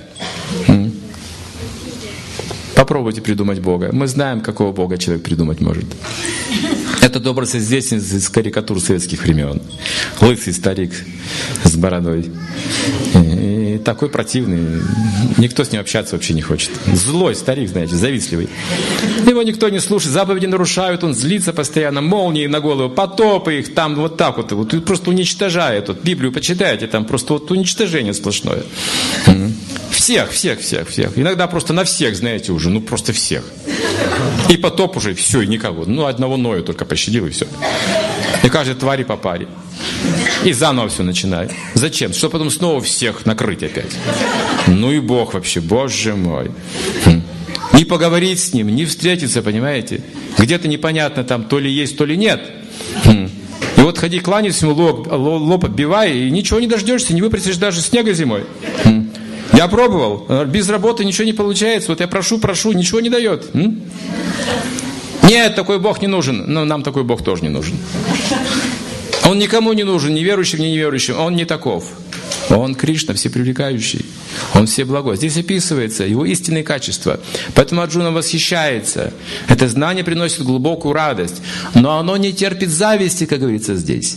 Попробуйте придумать Бога. Мы знаем, какого Бога человек придумать может. Этот образ известен из карикатур советских времен. Лысый старик с бородой. И такой противный. Никто с ним общаться вообще не хочет. Злой старик, знаете, завистливый. Его никто не слушает, заповеди нарушают, он злится постоянно, молнии на голову, потопы их там вот так вот. Вот просто уничтожает. Вот Библию почитайте, там просто вот уничтожение сплошное. Всех, всех, всех, всех. Иногда просто на всех, знаете, уже, ну просто всех. И потоп уже, все, и никого. Ну, одного Ноя только пощадил, и все. И каждой твари по паре. И заново все начинает. Зачем? Чтобы потом снова всех накрыть опять. Ну и Бог вообще, Боже мой. Не поговорить с Ним, не встретиться, понимаете? Где-то непонятно там, то ли есть, то ли нет. И вот ходи, кланяйся ему, лоб, лоб оббивай, и ничего не дождешься, не выпросишь даже снега зимой. Я пробовал, без работы ничего не получается. Вот я прошу, прошу, ничего не дает. М? Нет, такой Бог не нужен. Но нам такой Бог тоже не нужен. Он никому не нужен, ни верующим, ни неверующим. Он не таков. Он Кришна, всепривлекающий. Он всеблагой. Здесь описывается его истинные качества. Поэтому Арджуна восхищается. Это знание приносит глубокую радость. Но оно не терпит зависти, как говорится здесь.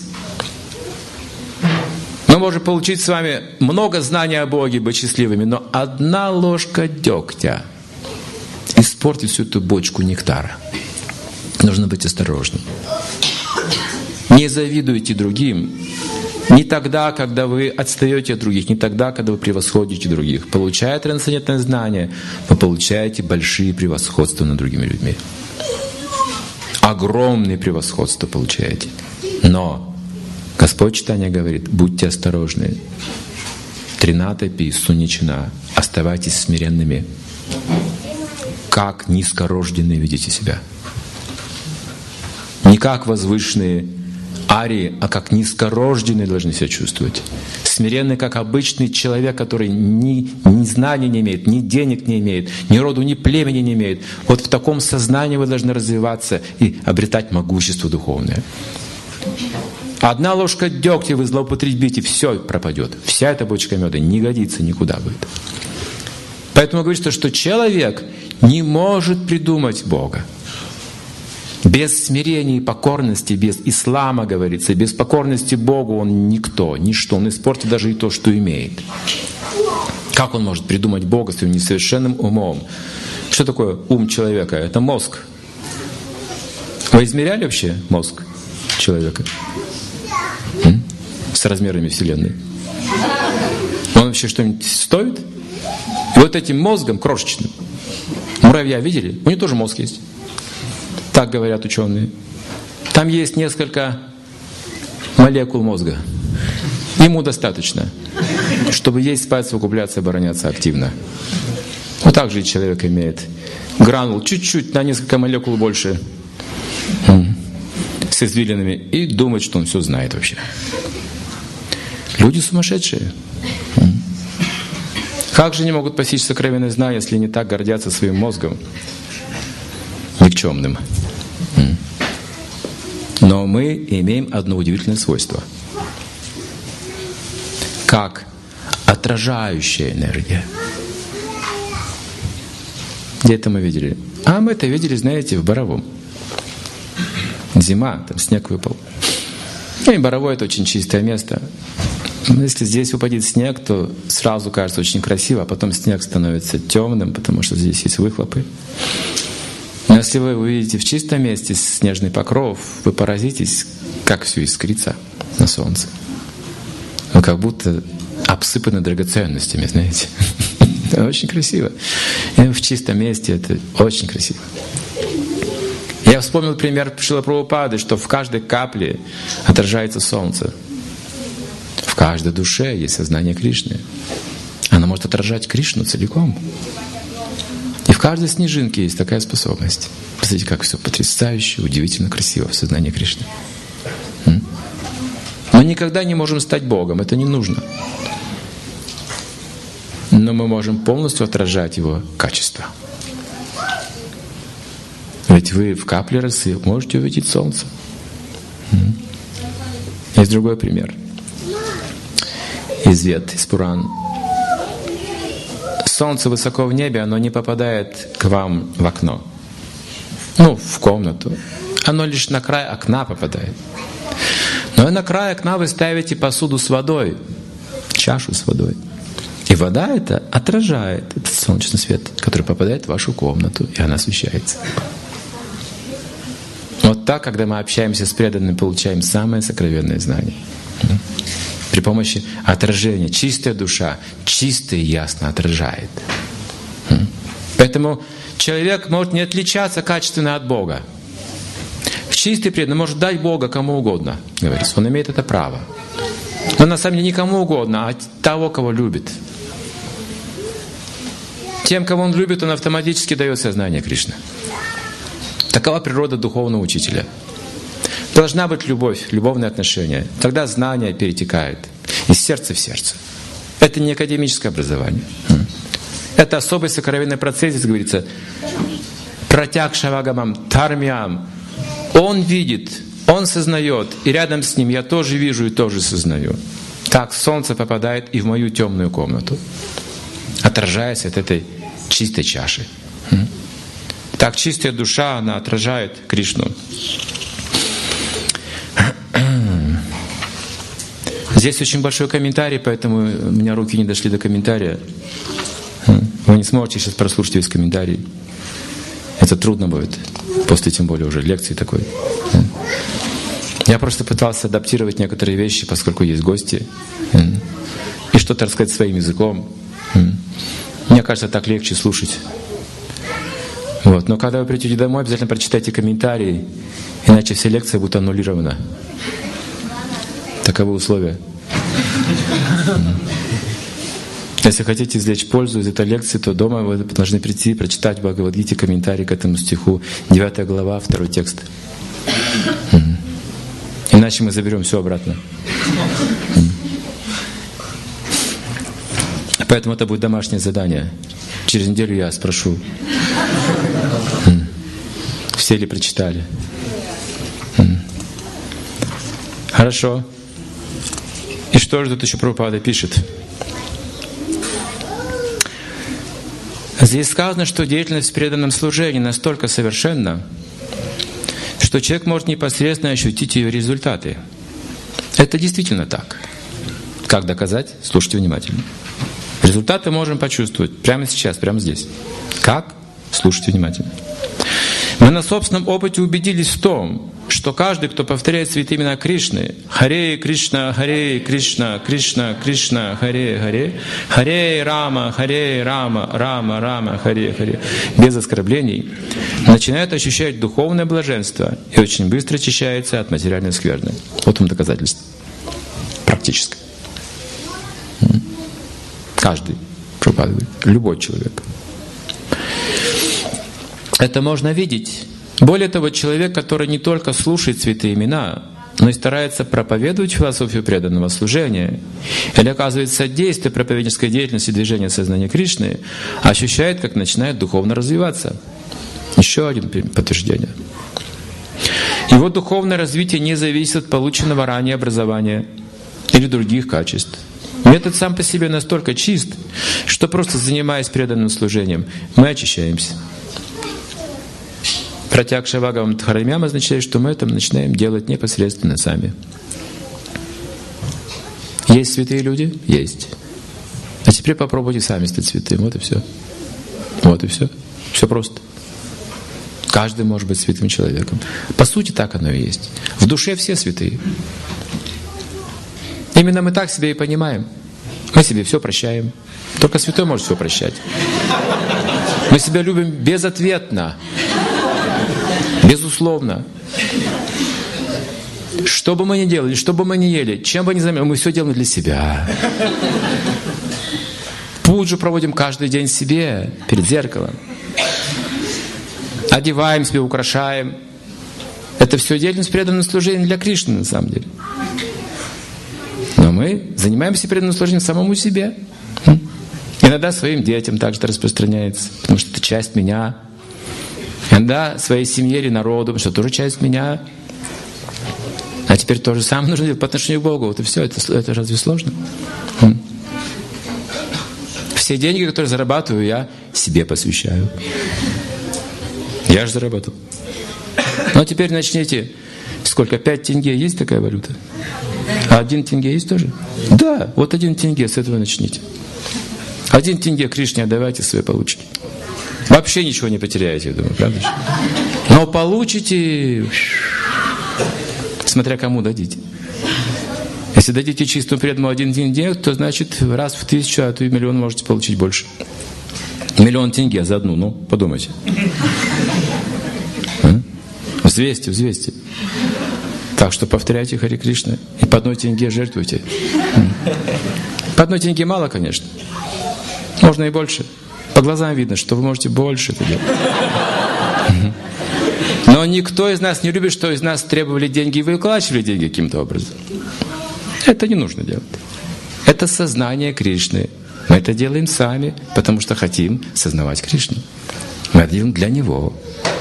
Мы можем получить с вами много знаний о Боге, быть счастливыми, но одна ложка дегтя испортит всю эту бочку нектара. Нужно быть осторожным. Не завидуйте другим. Не тогда, когда вы отстаете от других, не тогда, когда вы превосходите других. Получая трансцендентное знание, вы получаете большие превосходства над другими людьми. Огромные превосходства получаете. Но Господь Чайтанья говорит: будьте осторожны. Тринатапи суничина. Оставайтесь смиренными. Как низкорожденные видите себя. Не как возвышенные арии, а как низкорожденные должны себя чувствовать. Смиренный, как обычный человек, который ни, ни знаний не имеет, ни денег не имеет, ни роду, ни племени не имеет. Вот в таком сознании вы должны развиваться и обретать могущество духовное. Одна ложка дегтя вы злоупотребите, все пропадет. Вся эта бочка меда не годится никуда будет. Поэтому говорится, что человек не может придумать Бога. Без смирения и покорности, без ислама, говорится, без покорности Богу он никто, ничто. Он испортит даже и то, что имеет. Как он может придумать Бога своим несовершенным умом? Что такое ум человека? Это мозг. Вы измеряли вообще мозг человека? М? С размерами Вселенной. Он вообще что-нибудь стоит? И вот этим мозгом крошечным, муравья видели? У них тоже мозг есть. Так говорят ученые. Там есть несколько молекул мозга. Ему достаточно, чтобы есть, спать, совокупляться, обороняться активно. Вот так же и человек имеет гранул чуть-чуть, на несколько молекул больше, с извилинами, и думает, что он все знает вообще. Люди сумасшедшие. Как же они могут постичь сокровенные знания, если не так гордятся своим мозгом никчемным? Но мы имеем одно удивительное свойство. Как отражающая энергия. Где это мы видели? А мы это видели, знаете, в Боровом. Зима, там снег выпал. И Боровое — это очень чистое место. Если здесь упадет снег, то сразу кажется очень красиво, а потом снег становится темным, потому что здесь есть выхлопы. Но если вы увидите в чистом месте снежный покров, вы поразитесь, как все искрится на солнце. Вы как будто обсыпаны драгоценностями, знаете. Это очень красиво. И в чистом месте это очень красиво. Я вспомнил пример Шрилы Прабхупады, что в каждой капле отражается солнце. В каждой душе есть сознание Кришны. Она может отражать Кришну целиком. И в каждой снежинке есть такая способность. Посмотрите, как все потрясающе, удивительно красиво в сознании Кришны. Мы никогда не можем стать Богом, это не нужно. Но мы можем полностью отражать Его качество. Ведь вы в капле росы можете увидеть солнце. Есть другой пример. Из Вед, из Пуран. Солнце высоко в небе, оно не попадает к вам в окно. Ну, в комнату. Оно лишь на край окна попадает. Но на край окна вы ставите посуду с водой, чашу с водой. И вода эта отражает этот солнечный свет, который попадает в вашу комнату, и она освещается. Вот так, когда мы общаемся с преданными, получаем самое сокровенное знание. При помощи отражения. Чистая душа чисто и ясно отражает. Поэтому человек может не отличаться качественно от Бога. Чистый преданный может дать Бога кому угодно, говорится. Он имеет это право. Но на самом деле не кому угодно, а того, кого любит. Тем, кого он любит, он автоматически дает сознание Кришны. Такова природа духовного учителя. Должна быть любовь, любовные отношения. Тогда знание перетекает из сердца в сердце. Это не академическое образование. Это особый сокровенный процесс, здесь говорится, Пратякшавагамам Дхармям. Он видит, он сознает, и рядом с ним я тоже вижу и тоже сознаю. Так солнце попадает и в мою темную комнату, отражаясь от этой чистой чаши. Так чистая душа, она отражает Кришну. Здесь очень большой комментарий, поэтому у меня руки не дошли до комментария. Вы не сможете сейчас прослушать весь комментарий. Это трудно будет, после тем более уже лекции такой. Я просто пытался адаптировать некоторые вещи, поскольку есть гости, и что-то рассказать своим языком. Мне кажется, так легче слушать. Вот. Но когда вы придете домой, обязательно прочитайте комментарии, иначе вся лекция будет аннулирована. Таковы условия. Если хотите извлечь пользу из этой лекции, то дома вы должны прийти и прочитать в Бхагавад-гите комментарий к этому стиху, девятая глава, второй текст. Иначе мы заберем все обратно. Поэтому это будет домашнее задание. Через неделю я спрошу, все ли прочитали. Хорошо. И что же тут еще Прабхупада пишет? Здесь сказано, что деятельность в преданном служении настолько совершенна, что человек может непосредственно ощутить ее результаты. Это действительно так. Как доказать? Слушайте внимательно. Результаты можем почувствовать прямо сейчас, прямо здесь. Как? Слушайте внимательно. Мы на собственном опыте убедились в том, что каждый, кто повторяет святые имена Кришны, Харе Кришна, Харе Кришна, Кришна, Кришна, Харе Харе, Харе Рама, Харе Рама, Рама, Рама, Харе Харе, без оскорблений, начинает ощущать духовное блаженство и очень быстро очищается от материальной скверны. Вот вам доказательство. Практическое. Каждый проповедует, любой человек. Это можно видеть. Более того, человек, который не только слушает святые имена, но и старается проповедовать философию преданного служения или оказывает содействие проповеднической деятельности движения сознания Кришны, ощущает, как начинает духовно развиваться. Еще один подтверждение. Его духовное развитие не зависит от полученного ранее образования или других качеств. Метод сам по себе настолько чист, что просто занимаясь преданным служением, мы очищаемся. Пратякшавагамам Дхармям означает, что мы это начинаем делать непосредственно сами. Есть святые люди? Есть. А теперь попробуйте сами стать святым. Вот и все. Вот и все. Все просто. Каждый может быть святым человеком. По сути, так оно и есть. В душе все святые. Именно мы так себя и понимаем. Мы себе все прощаем. Только святой может все прощать. Мы себя любим безответно. Безусловно. Что бы мы ни делали, что бы мы ни ели, чем бы ни занимались, мы все делаем для себя. Пуджу проводим каждый день себе, перед зеркалом. Одеваем себе, украшаем. Это все деятельность преданного служения для Кришны, на самом деле. Но мы занимаемся преданным служением самому себе. Иногда своим детям также это распространяется, потому что это часть меня. Иногда своей семье или народу, потому что тоже часть меня. А теперь то же самое нужно делать по отношению к Богу. Вот и все. Это, это разве сложно? Все деньги, которые зарабатываю, я себе посвящаю. Я же заработал. Но теперь начните. Сколько? Пять тенге есть такая валюта? А один тенге есть тоже? Да, вот один тенге, с этого начните. Один тенге Кришне отдавайте, свои получите. Вообще ничего не потеряете, я думаю, правда же? Но получите, смотря кому дадите. Если дадите чистому преданному один тенге, то значит раз в тысячу, а то и миллион можете получить больше. Миллион тенге за одну, ну, подумайте. А? Взвесьте, взвесьте. Так что повторяйте Харе Кришна и по одной тенге жертвуйте. По одной тенге мало, конечно. Можно и больше. По глазам видно, что вы можете больше это делать. Но никто из нас не любит, что из нас требовали деньги и выплачивали деньги каким-то образом. Это не нужно делать. Это сознание Кришны. Мы это делаем сами, потому что хотим сознавать Кришну. Мы это делаем для Него.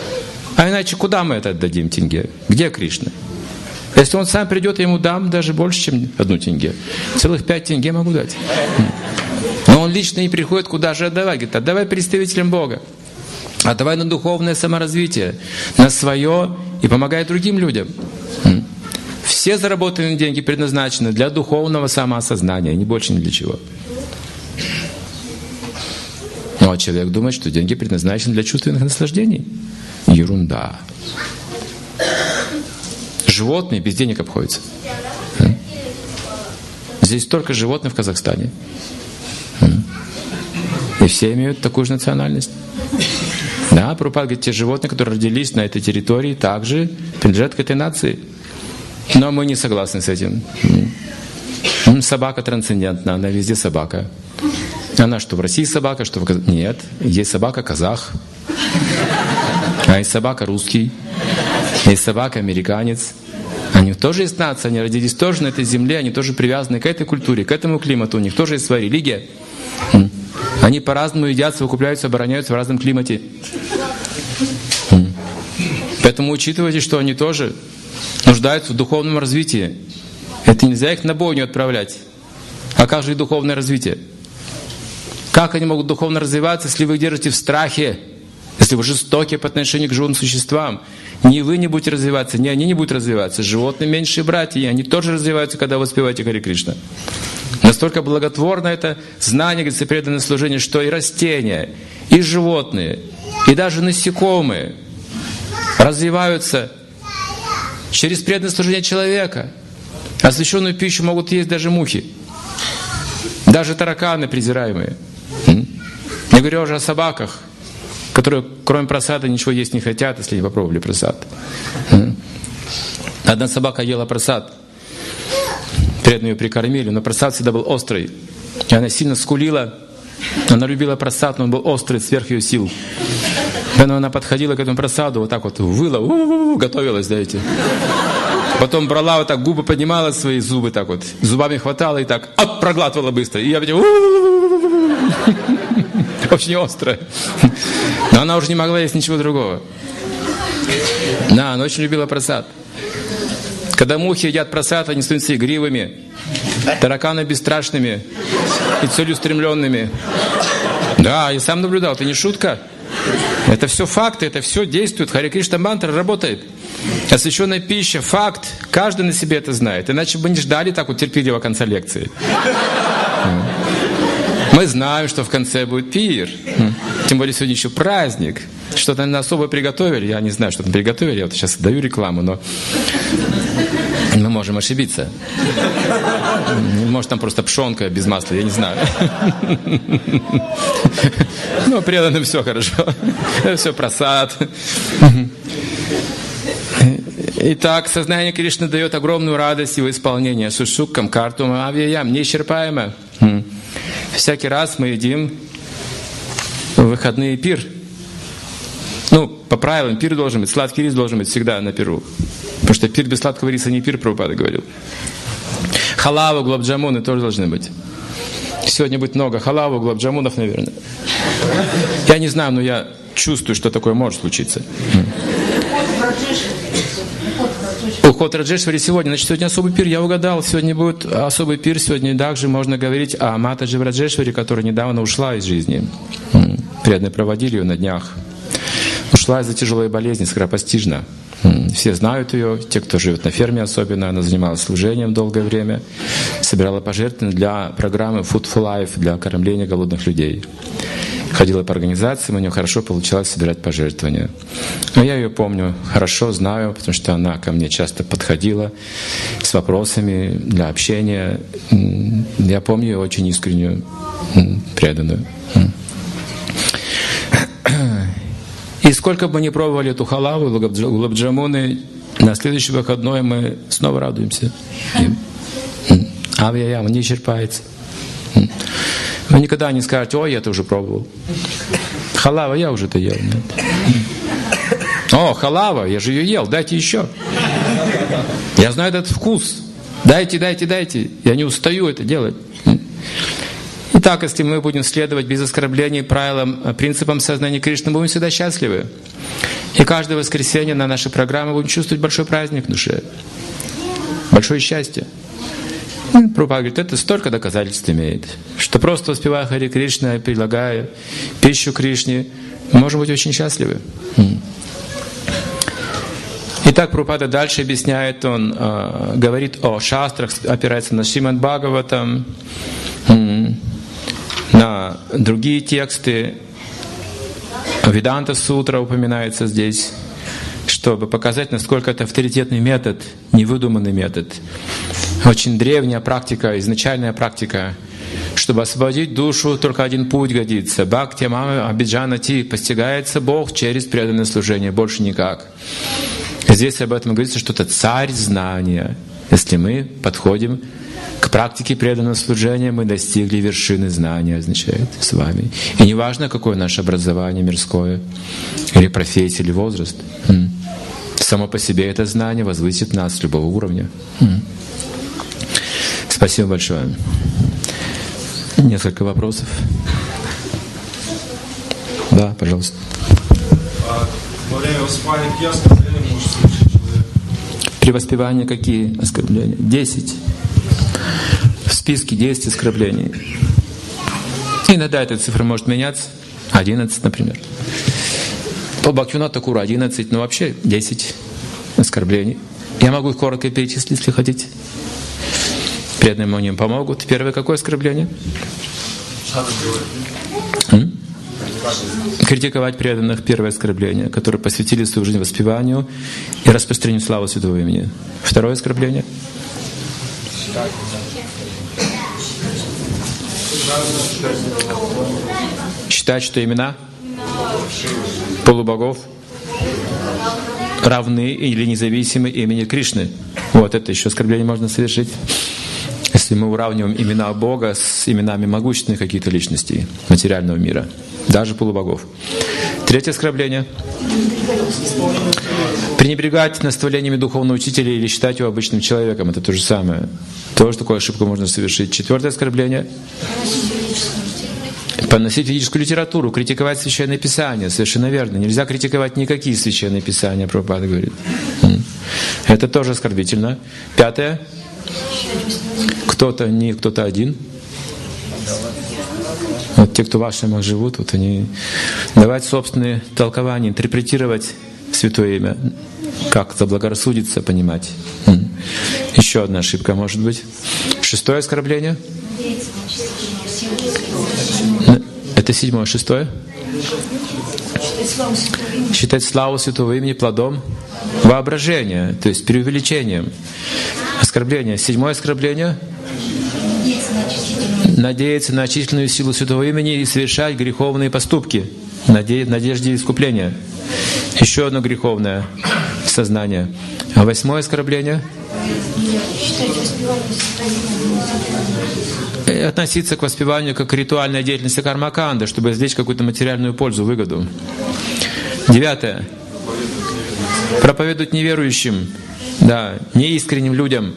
А иначе куда мы это отдадим тенге? Где Кришна? Если он сам придет, я ему дам даже больше, чем одну тенге. Целых пять тенге могу дать. Но он лично не приходит, куда же отдавать. Говорит, отдавай представителям Бога. Отдавай на духовное саморазвитие, на свое и помогай другим людям. Все заработанные деньги предназначены для духовного самоосознания, ни больше ни для чего. Ну а человек думает, что деньги предназначены для чувственных наслаждений. Ерунда. Животные без денег обходятся. Здесь столько животных в Казахстане. И все имеют такую же национальность. Да, Прабхупада говорит, те животные, которые родились на этой территории, также принадлежат к этой нации. Но мы не согласны с этим. Собака трансцендентна, она везде собака. Она что, в России собака, что в Казахстане? Нет, есть собака казах, а есть собака русский, есть собака американец. Они тоже есть нация, они родились тоже на этой земле, они тоже привязаны к этой культуре, к этому климату, у них тоже есть своя религия. Они по-разному едят, совокупляются, обороняются в разном климате. Поэтому учитывайте, что они тоже нуждаются в духовном развитии. Это нельзя их на бойню отправлять. А как же и духовное развитие? Как они могут духовно развиваться, если вы их держите в страхе? Если вы жестоки по отношению к живым существам? Ни вы не будете развиваться, ни они не будут развиваться. Животные меньшие братья, и они тоже развиваются, когда вы воспеваете Харе Кришна. Настолько благотворно это знание, говорится, преданное служение, что и растения, и животные, и даже насекомые развиваются через преданное служение человека. Освященную пищу могут есть даже мухи, даже тараканы презираемые. Не говоря уже о собаках, которые кроме прасада ничего есть не хотят, если не попробовали прасад. Одна собака ела прасад. Преданные ее прикормили, но прасад всегда был острый. И она сильно скулила. Она любила прасад, но он был острый, сверх ее сил. Когда она подходила к этому прасаду, вот так вот выла, у-у-у, готовилась, знаете. Потом брала вот так, губы поднимала свои зубы так вот, зубами хватала и так, оп, проглатывала быстро. И я видел, очень остро. Но она уже не могла есть ничего другого. Да, она очень любила прасад. Когда мухи едят прасад, они становятся игривыми, тараканы бесстрашными и целеустремленными. Да, я сам наблюдал, это не шутка. Это все факты, это все действует. Харе Кришна мантра работает. Освященная пища, факт. Каждый на себе это знает. Иначе бы не ждали так вот терпеливо конца лекции. Мы знаем, что в конце будет пир. Тем более сегодня еще праздник. Что-то на особо приготовили. Я не знаю, что там приготовили. Я вот сейчас даю рекламу, но мы можем ошибиться. Может, там просто пшенка без масла, я не знаю. Но преданным все хорошо. Все прасад. Итак, сознание Кришны дает огромную радость его исполнения. Сушуккам, картум, авьяям, неисчерпаемо. Всякий раз мы едим в выходные пир. Ну, по правилам, пир должен быть, сладкий рис должен быть всегда на пиру. Потому что пир без сладкого риса не пир, Прабхупада говорил. Халава, гулаб-джамуны тоже должны быть. Сегодня будет много халавы, гулаб-джамунов, наверное. Я не знаю, но я чувствую, что такое может случиться. Уход Раджешвари сегодня. Значит, сегодня особый пир. Я угадал. Сегодня будет особый пир. Сегодня также можно говорить о Матаджи Раджешвари, которая недавно ушла из жизни. Преданные проводили ее на днях. Ушла из-за тяжелой болезни, скоропостижно. Все знают ее, те, кто живет на ферме особенно. Она занималась служением долгое время. Собирала пожертвования для программы Food for Life, для кормления голодных людей. Ходила по организациям, у нее хорошо получалось собирать пожертвования. Но я ее помню хорошо, знаю, потому что она ко мне часто подходила с вопросами для общения. Я помню ее очень искреннюю, преданную. И сколько бы ни пробовали эту халаву, гулаб-джамуны, на следующий выходной мы снова радуемся. Авья-ям не исчерпается. Вы никогда не скажете: ой, я это уже пробовал. Халава, я уже это ел. О, халава, я же ее ел, дайте еще. Я знаю этот вкус. Дайте, дайте, дайте. Я не устаю это делать. Итак, если мы будем следовать без оскорблений правилам, принципам сознания Кришны, мы будем всегда счастливы. И каждое воскресенье на нашей программе будем чувствовать большой праздник в душе, большое счастье. Прабхупада говорит, это столько доказательств имеет, что просто воспевая Харе Кришна, предлагая пищу Кришне, мы можем быть очень счастливы. Итак, Прабхупада дальше объясняет, он э, говорит о шастрах, опирается на Шримад Бхагаватам, э, на другие тексты. Веданта Сутра упоминается здесь, чтобы показать, насколько это авторитетный метод, невыдуманный метод. Очень древняя практика, изначальная практика. Чтобы освободить душу, только один путь годится. Бхакти мама абиджанати, постигается Бог через преданное служение, больше никак. Здесь об этом говорится, что это царь знания. Если мы подходим к практике преданного служения, мы достигли вершины знания, означает с вами. И не важно, какое наше образование мирское, или профессия, или возраст. Само по себе это знание возвысит нас с любого уровня. Спасибо большое. Несколько вопросов. Да, пожалуйста. Во время воспевания какие оскорбления может совершить человек? При воспевании какие оскорбления? Десять. В списке десять оскорблений. Иногда эта цифра может меняться. Одиннадцать, например. По Бхактивинода Тхакуру одиннадцать, но вообще десять оскорблений. Я могу их коротко перечислить, если хотите. Преданные мне помогут. Первое какое оскорбление? М? Критиковать преданных — первое оскорбление, которые посвятили свою жизнь воспеванию и распространению славы Святого имени. Второе оскорбление. Считать, что имена полубогов равны или независимы имени Кришны. Вот это еще оскорбление можно совершить. Если мы уравниваем имена Бога с именами могущественных каких-то личностей материального мира, даже полубогов. Третье оскорбление. Пренебрегать наставлениями духовного учителя или считать его обычным человеком. Это то же самое. Тоже такую ошибку можно совершить. Четвертое оскорбление. Поносить ведическую литературу, критиковать Священное Писание. Совершенно верно. Нельзя критиковать никакие Священные Писания, Прабхупада говорит. Это тоже оскорбительно. Пятое. Кто-то не кто-то один. Вот те, кто в ашрамах живут, вот они давать собственные толкования, интерпретировать Святое Имя, как заблагорассудится понимать. Еще одна ошибка может быть. Шестое оскорбление. Это седьмое. Шестое. Считать славу Святого Имени плодом воображения, то есть преувеличением. Оскорбление. Седьмое оскорбление. Надеяться на очистительную силу Святого Имени и совершать греховные поступки в надежде искупления. Еще одно греховное сознание. А восьмое оскорбление. Относиться к воспеванию как к ритуальной деятельности кармаканда, чтобы извлечь какую-то материальную пользу, выгоду. Девятое. Проповедовать неверующим, да, неискренним людям.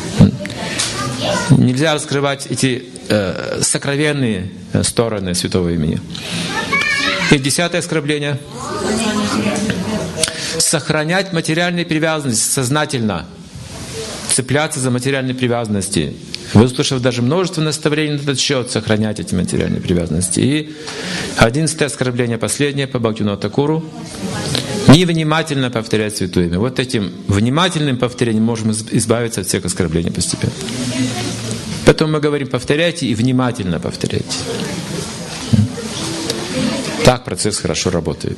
Нельзя раскрывать эти э, сокровенные стороны Святого Имени. И десятое оскорбление. Сохранять материальные привязанности сознательно. Цепляться за материальные привязанности. Выслушав даже множество наставлений на этот счет, сохранять эти материальные привязанности. И одиннадцатое оскорбление, последнее, по Бхактивинода Тхакуру. Невнимательно повторять Святое Имя. Вот этим внимательным повторением можем избавиться от всех оскорблений постепенно. Потом мы говорим, повторяйте и внимательно повторяйте. Так процесс хорошо работает.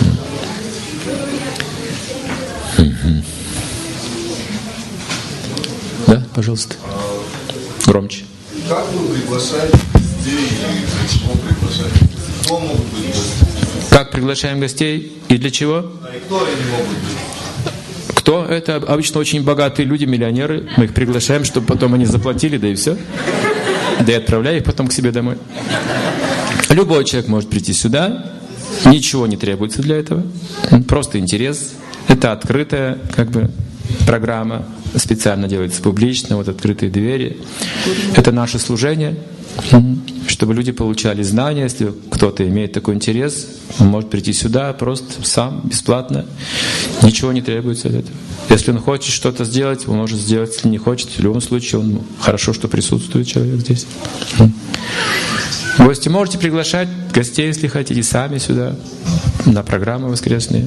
Да, пожалуйста. Громче. Как вы приглашаете гостей и для чего приглашаете? Кто могут быть гости? Как приглашаем гостей и для чего? А и кто они могут быть? Кто? Это обычно очень богатые люди, миллионеры. Мы их приглашаем, чтобы потом они заплатили, да и все. Да и отправляем их потом к себе домой. Любой человек может прийти сюда. Ничего не требуется для этого. Просто интерес. Это открытая, как бы, программа. Специально делается публично. Вот открытые двери. Это наше служение. Что чтобы люди получали знания. Если кто-то имеет такой интерес, он может прийти сюда просто сам, бесплатно. Ничего не требуется от этого. Если он хочет что-то сделать, он может сделать. Если не хочет, в любом случае, он хорошо, что присутствует человек здесь. Гости можете приглашать гостей, если хотите, сами сюда, на программы воскресные.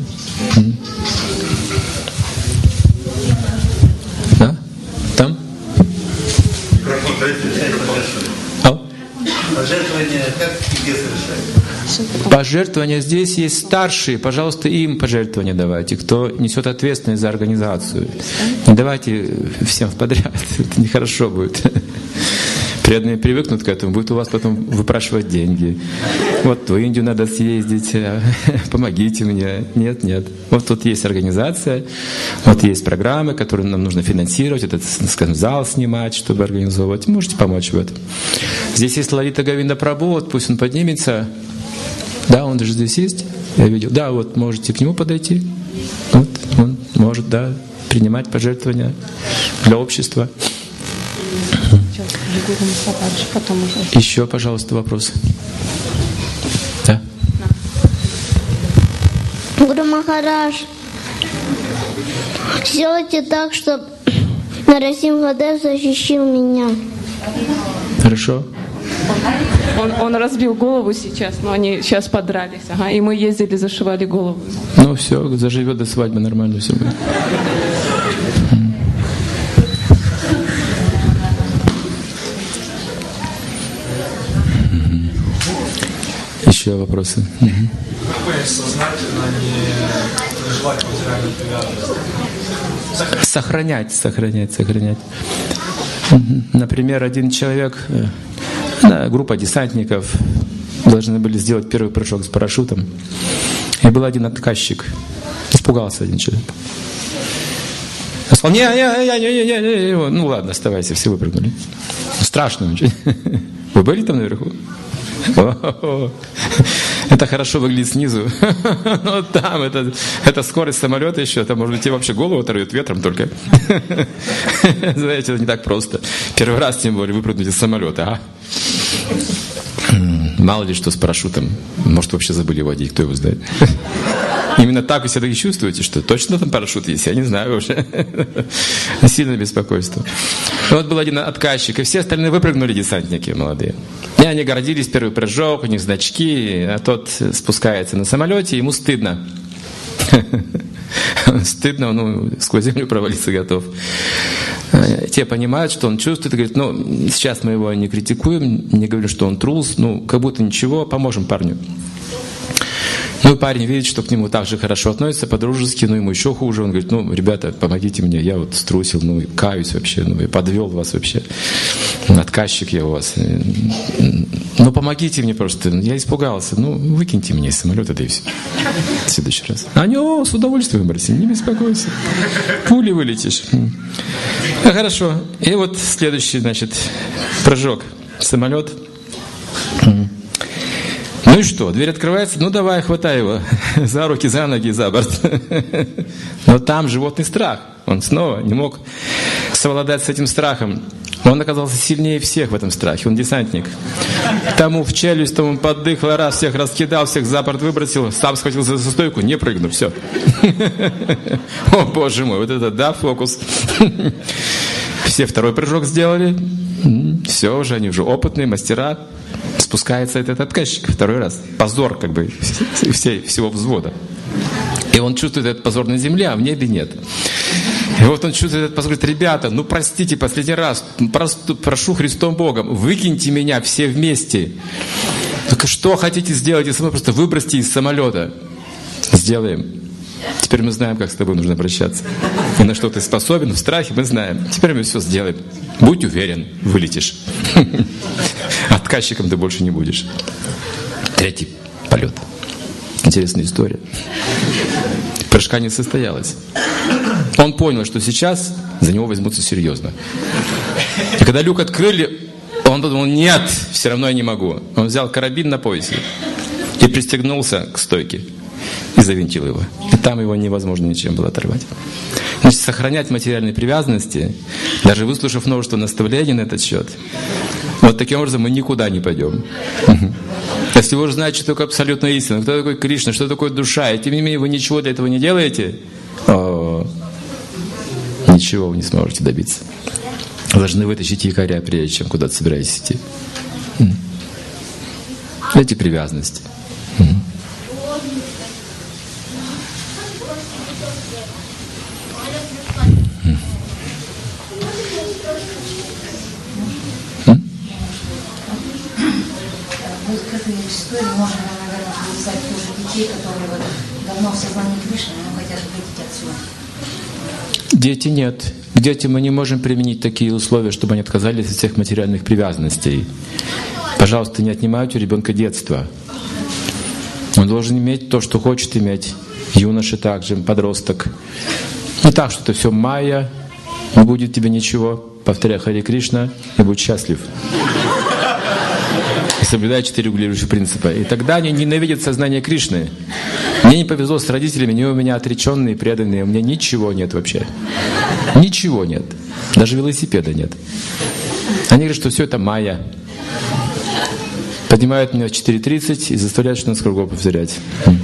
Да? Там? Пожертвования как тебе совершать? Пожертвования здесь есть старшие, пожалуйста, им пожертвования давайте, кто несет ответственность за организацию. Не давайте всем подряд, это нехорошо будет. Преданные привыкнут к этому, будут у вас потом выпрашивать деньги. Вот в Индию надо съездить, помогите мне. Нет, нет. Вот тут есть организация, вот есть программы, которые нам нужно финансировать, этот, скажем, зал снимать, чтобы организовывать. Можете помочь в этом. Здесь есть Лалита Говинда Прабху, вот пусть он поднимется. Да, он даже здесь есть, я видел. Да, вот можете к нему подойти. Вот он может, да, принимать пожертвования для общества. Еще, пожалуйста, вопрос. Да? Гуру Махарадж, сделайте так, чтобы Нарасимхадев защитил меня. Хорошо. Он, он разбил голову сейчас, но они сейчас подрались. Ага, и мы ездили, зашивали голову. Ну все, заживет до свадьбы, нормально все будет. Еще вопросы? Как понять сознательно не желать материальной привязанности? Сохранять, сохранять, сохранять. Например, один человек, да, группа десантников должны были сделать первый прыжок с парашютом. И был один отказчик. Испугался один человек. Он сказал, не, не, не, не, не, не. Ну ладно, оставайся, все выпрыгнули. Страшно очень. Вы были там наверху? О-о-о. Это хорошо выглядит снизу. Но там это, это скорость самолета еще. Там, может быть, тебе вообще голову оторвет ветром только. Знаете, это не так просто. Первый раз, тем более, выпрыгнуть из самолета. А? Мало ли что с парашютом. Может, вообще забыли водить, кто его знает. Именно так вы себя чувствуете, что точно там парашют есть? Я не знаю уже. Сильное беспокойство. Вот был один отказчик, и все остальные выпрыгнули, десантники молодые. И они гордились, первый прыжок, у них значки, а тот спускается на самолете, ему стыдно. Стыдно, ну, сквозь землю провалиться готов. Те понимают, что он чувствует, и говорят, ну, сейчас мы его не критикуем, не говорим, что он трус, ну, как будто ничего, поможем парню. Ну и парень видит, что к нему так же хорошо относятся, по-дружески, ну ему еще хуже. Он говорит, ну, ребята, помогите мне, я вот струсил, ну, каюсь вообще, ну, я подвел вас вообще. Отказчик я у вас. Ну, помогите мне просто, я испугался. Ну, выкиньте меня из самолета, да и все. В следующий раз. Они, о, с удовольствием выброси, не беспокойся. Пули вылетишь. А, хорошо. И вот следующий, значит, прыжок. Самолет. Ну и что, дверь открывается, ну давай, хватай его за руки, за ноги, за борт. Но там животный страх. Он снова не мог совладать с этим страхом. Он оказался сильнее всех в этом страхе. Он десантник. Тому в челюсть, тому поддыхло, раз всех раскидал, всех за борт выбросил, сам схватился за стойку, не прыгнул, все. О, боже мой, вот это да, фокус. Все второй прыжок сделали. Все уже, они уже опытные, мастера. Спускается этот отказчик второй раз. Позор как бы все, всего взвода. И он чувствует этот позор на земле, а в небе нет. И вот он чувствует этот позор, говорит, ребята, ну простите, последний раз, просто прошу Христом Богом, выкиньте меня все вместе. Только что хотите сделать, если вы просто выбросьте из самолета? Сделаем. Теперь мы знаем, как с тобой нужно обращаться. И на что ты способен, в страхе мы знаем. Теперь мы все сделаем. Будь уверен, вылетишь. Отказчиком ты больше не будешь. Третий полет. Интересная история. Прыжка не состоялась. Он понял, что сейчас за него возьмутся серьезно. И когда люк открыли, он подумал, нет, все равно я не могу. Он взял карабин на поясе и пристегнулся к стойке. И завинтил его. И там его невозможно ничем было оторвать. Значит, сохранять материальные привязанности, даже выслушав множество наставлений на этот счет, Вот таким образом мы никуда не пойдем. Если вы уже знаете, что такое абсолютная истина, кто такой Кришна, что такое душа, и тем не менее вы ничего для этого не делаете, о, ничего вы не сможете добиться. Вы должны вытащить якоря, прежде чем куда-то собираетесь идти. Эти привязанности. Истории можно, наверное, привязать тоже детей, которые вот давно в сознании Кришны, но хотят выйти отсюда. Дети нет. К детям мы не можем применить такие условия, чтобы они отказались от всех материальных привязанностей. Пожалуйста, не отнимайте у ребенка детство. Он должен иметь то, что хочет иметь. Юноша также, подросток. Не так, что это все майя, не будет тебе ничего. Повторяй Харе Кришна и будь счастлив. И соблюдай четыре регулирующих принципа. И тогда они ненавидят сознание Кришны. Мне не повезло с родителями, они у меня отреченные, преданные, у меня ничего нет вообще. Ничего нет. Даже велосипеда нет. Они говорят, что все это майя. Поднимают меня в четыре тридцать и заставляют шестнадцать кругов повторять.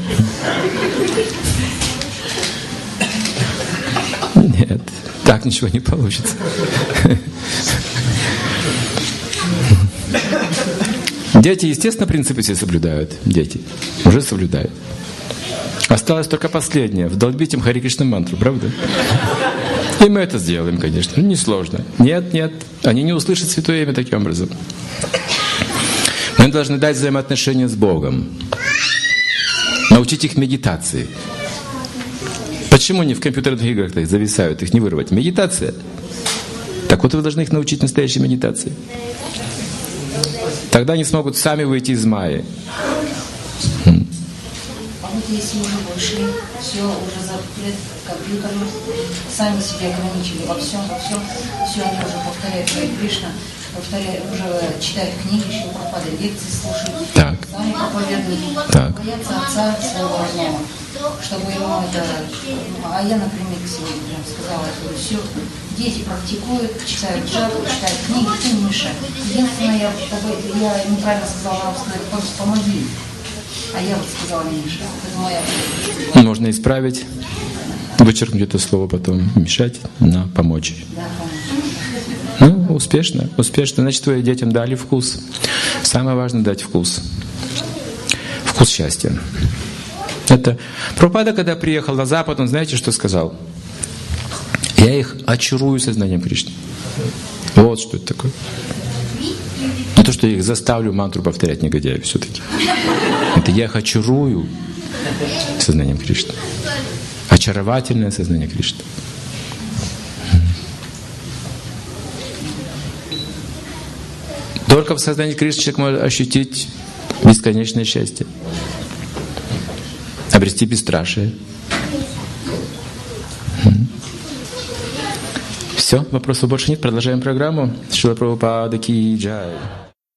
Нет, так ничего не получится. Дети, естественно, принципы все соблюдают. Дети уже соблюдают. Осталось только последнее. Вдолбить им Харе Кришна мантру, правда? И мы это сделаем, конечно. Несложно. Нет, нет. Они не услышат святое имя таким образом. Мы должны дать взаимоотношения с Богом. Научить их медитации. Почему они в компьютерных играх зависают? Их не вырвать. Медитация. Так вот вы должны их научить настоящей медитации. Тогда они смогут сами выйти из майи. А вот если уже вышли, все, уже запрет компьютеры, сами себя ограничили во всем, во всем, все они уже повторяют Харе Кришна, повторяют, уже читают книги, еще пропадают, лекции слушают, так. Сами проповедуют, так. Боятся отца своего родного, чтобы ему это... А я, например, сегодня прям сказала, это все... Дети практикуют, читают джапу, читают книги, ты не мешай. Единственное, я, я неправильно сказала, вам сказать, просто помоги. А я вот сказала, не мешай. Это моя... Можно исправить, вычеркнуть это слово потом, мешать, но помочь. Да, помочь. Ну, успешно, успешно. Значит, вы детям дали вкус. Самое важное — дать вкус. Вкус счастья. Это Прабхупада, когда приехал на Запад, он, знаете, что сказал? Я их очарую сознанием Кришны. Вот что это такое. Не то, что я их заставлю мантру повторять, негодяи, все-таки. Это я их очарую сознанием Кришны. Очаровательное сознание Кришны. Только в сознании Кришны человек может ощутить бесконечное счастье. Обрести бесстрашие. Все, вопросов больше нет. Продолжаем программу. Шрила Прабхупада ки джай.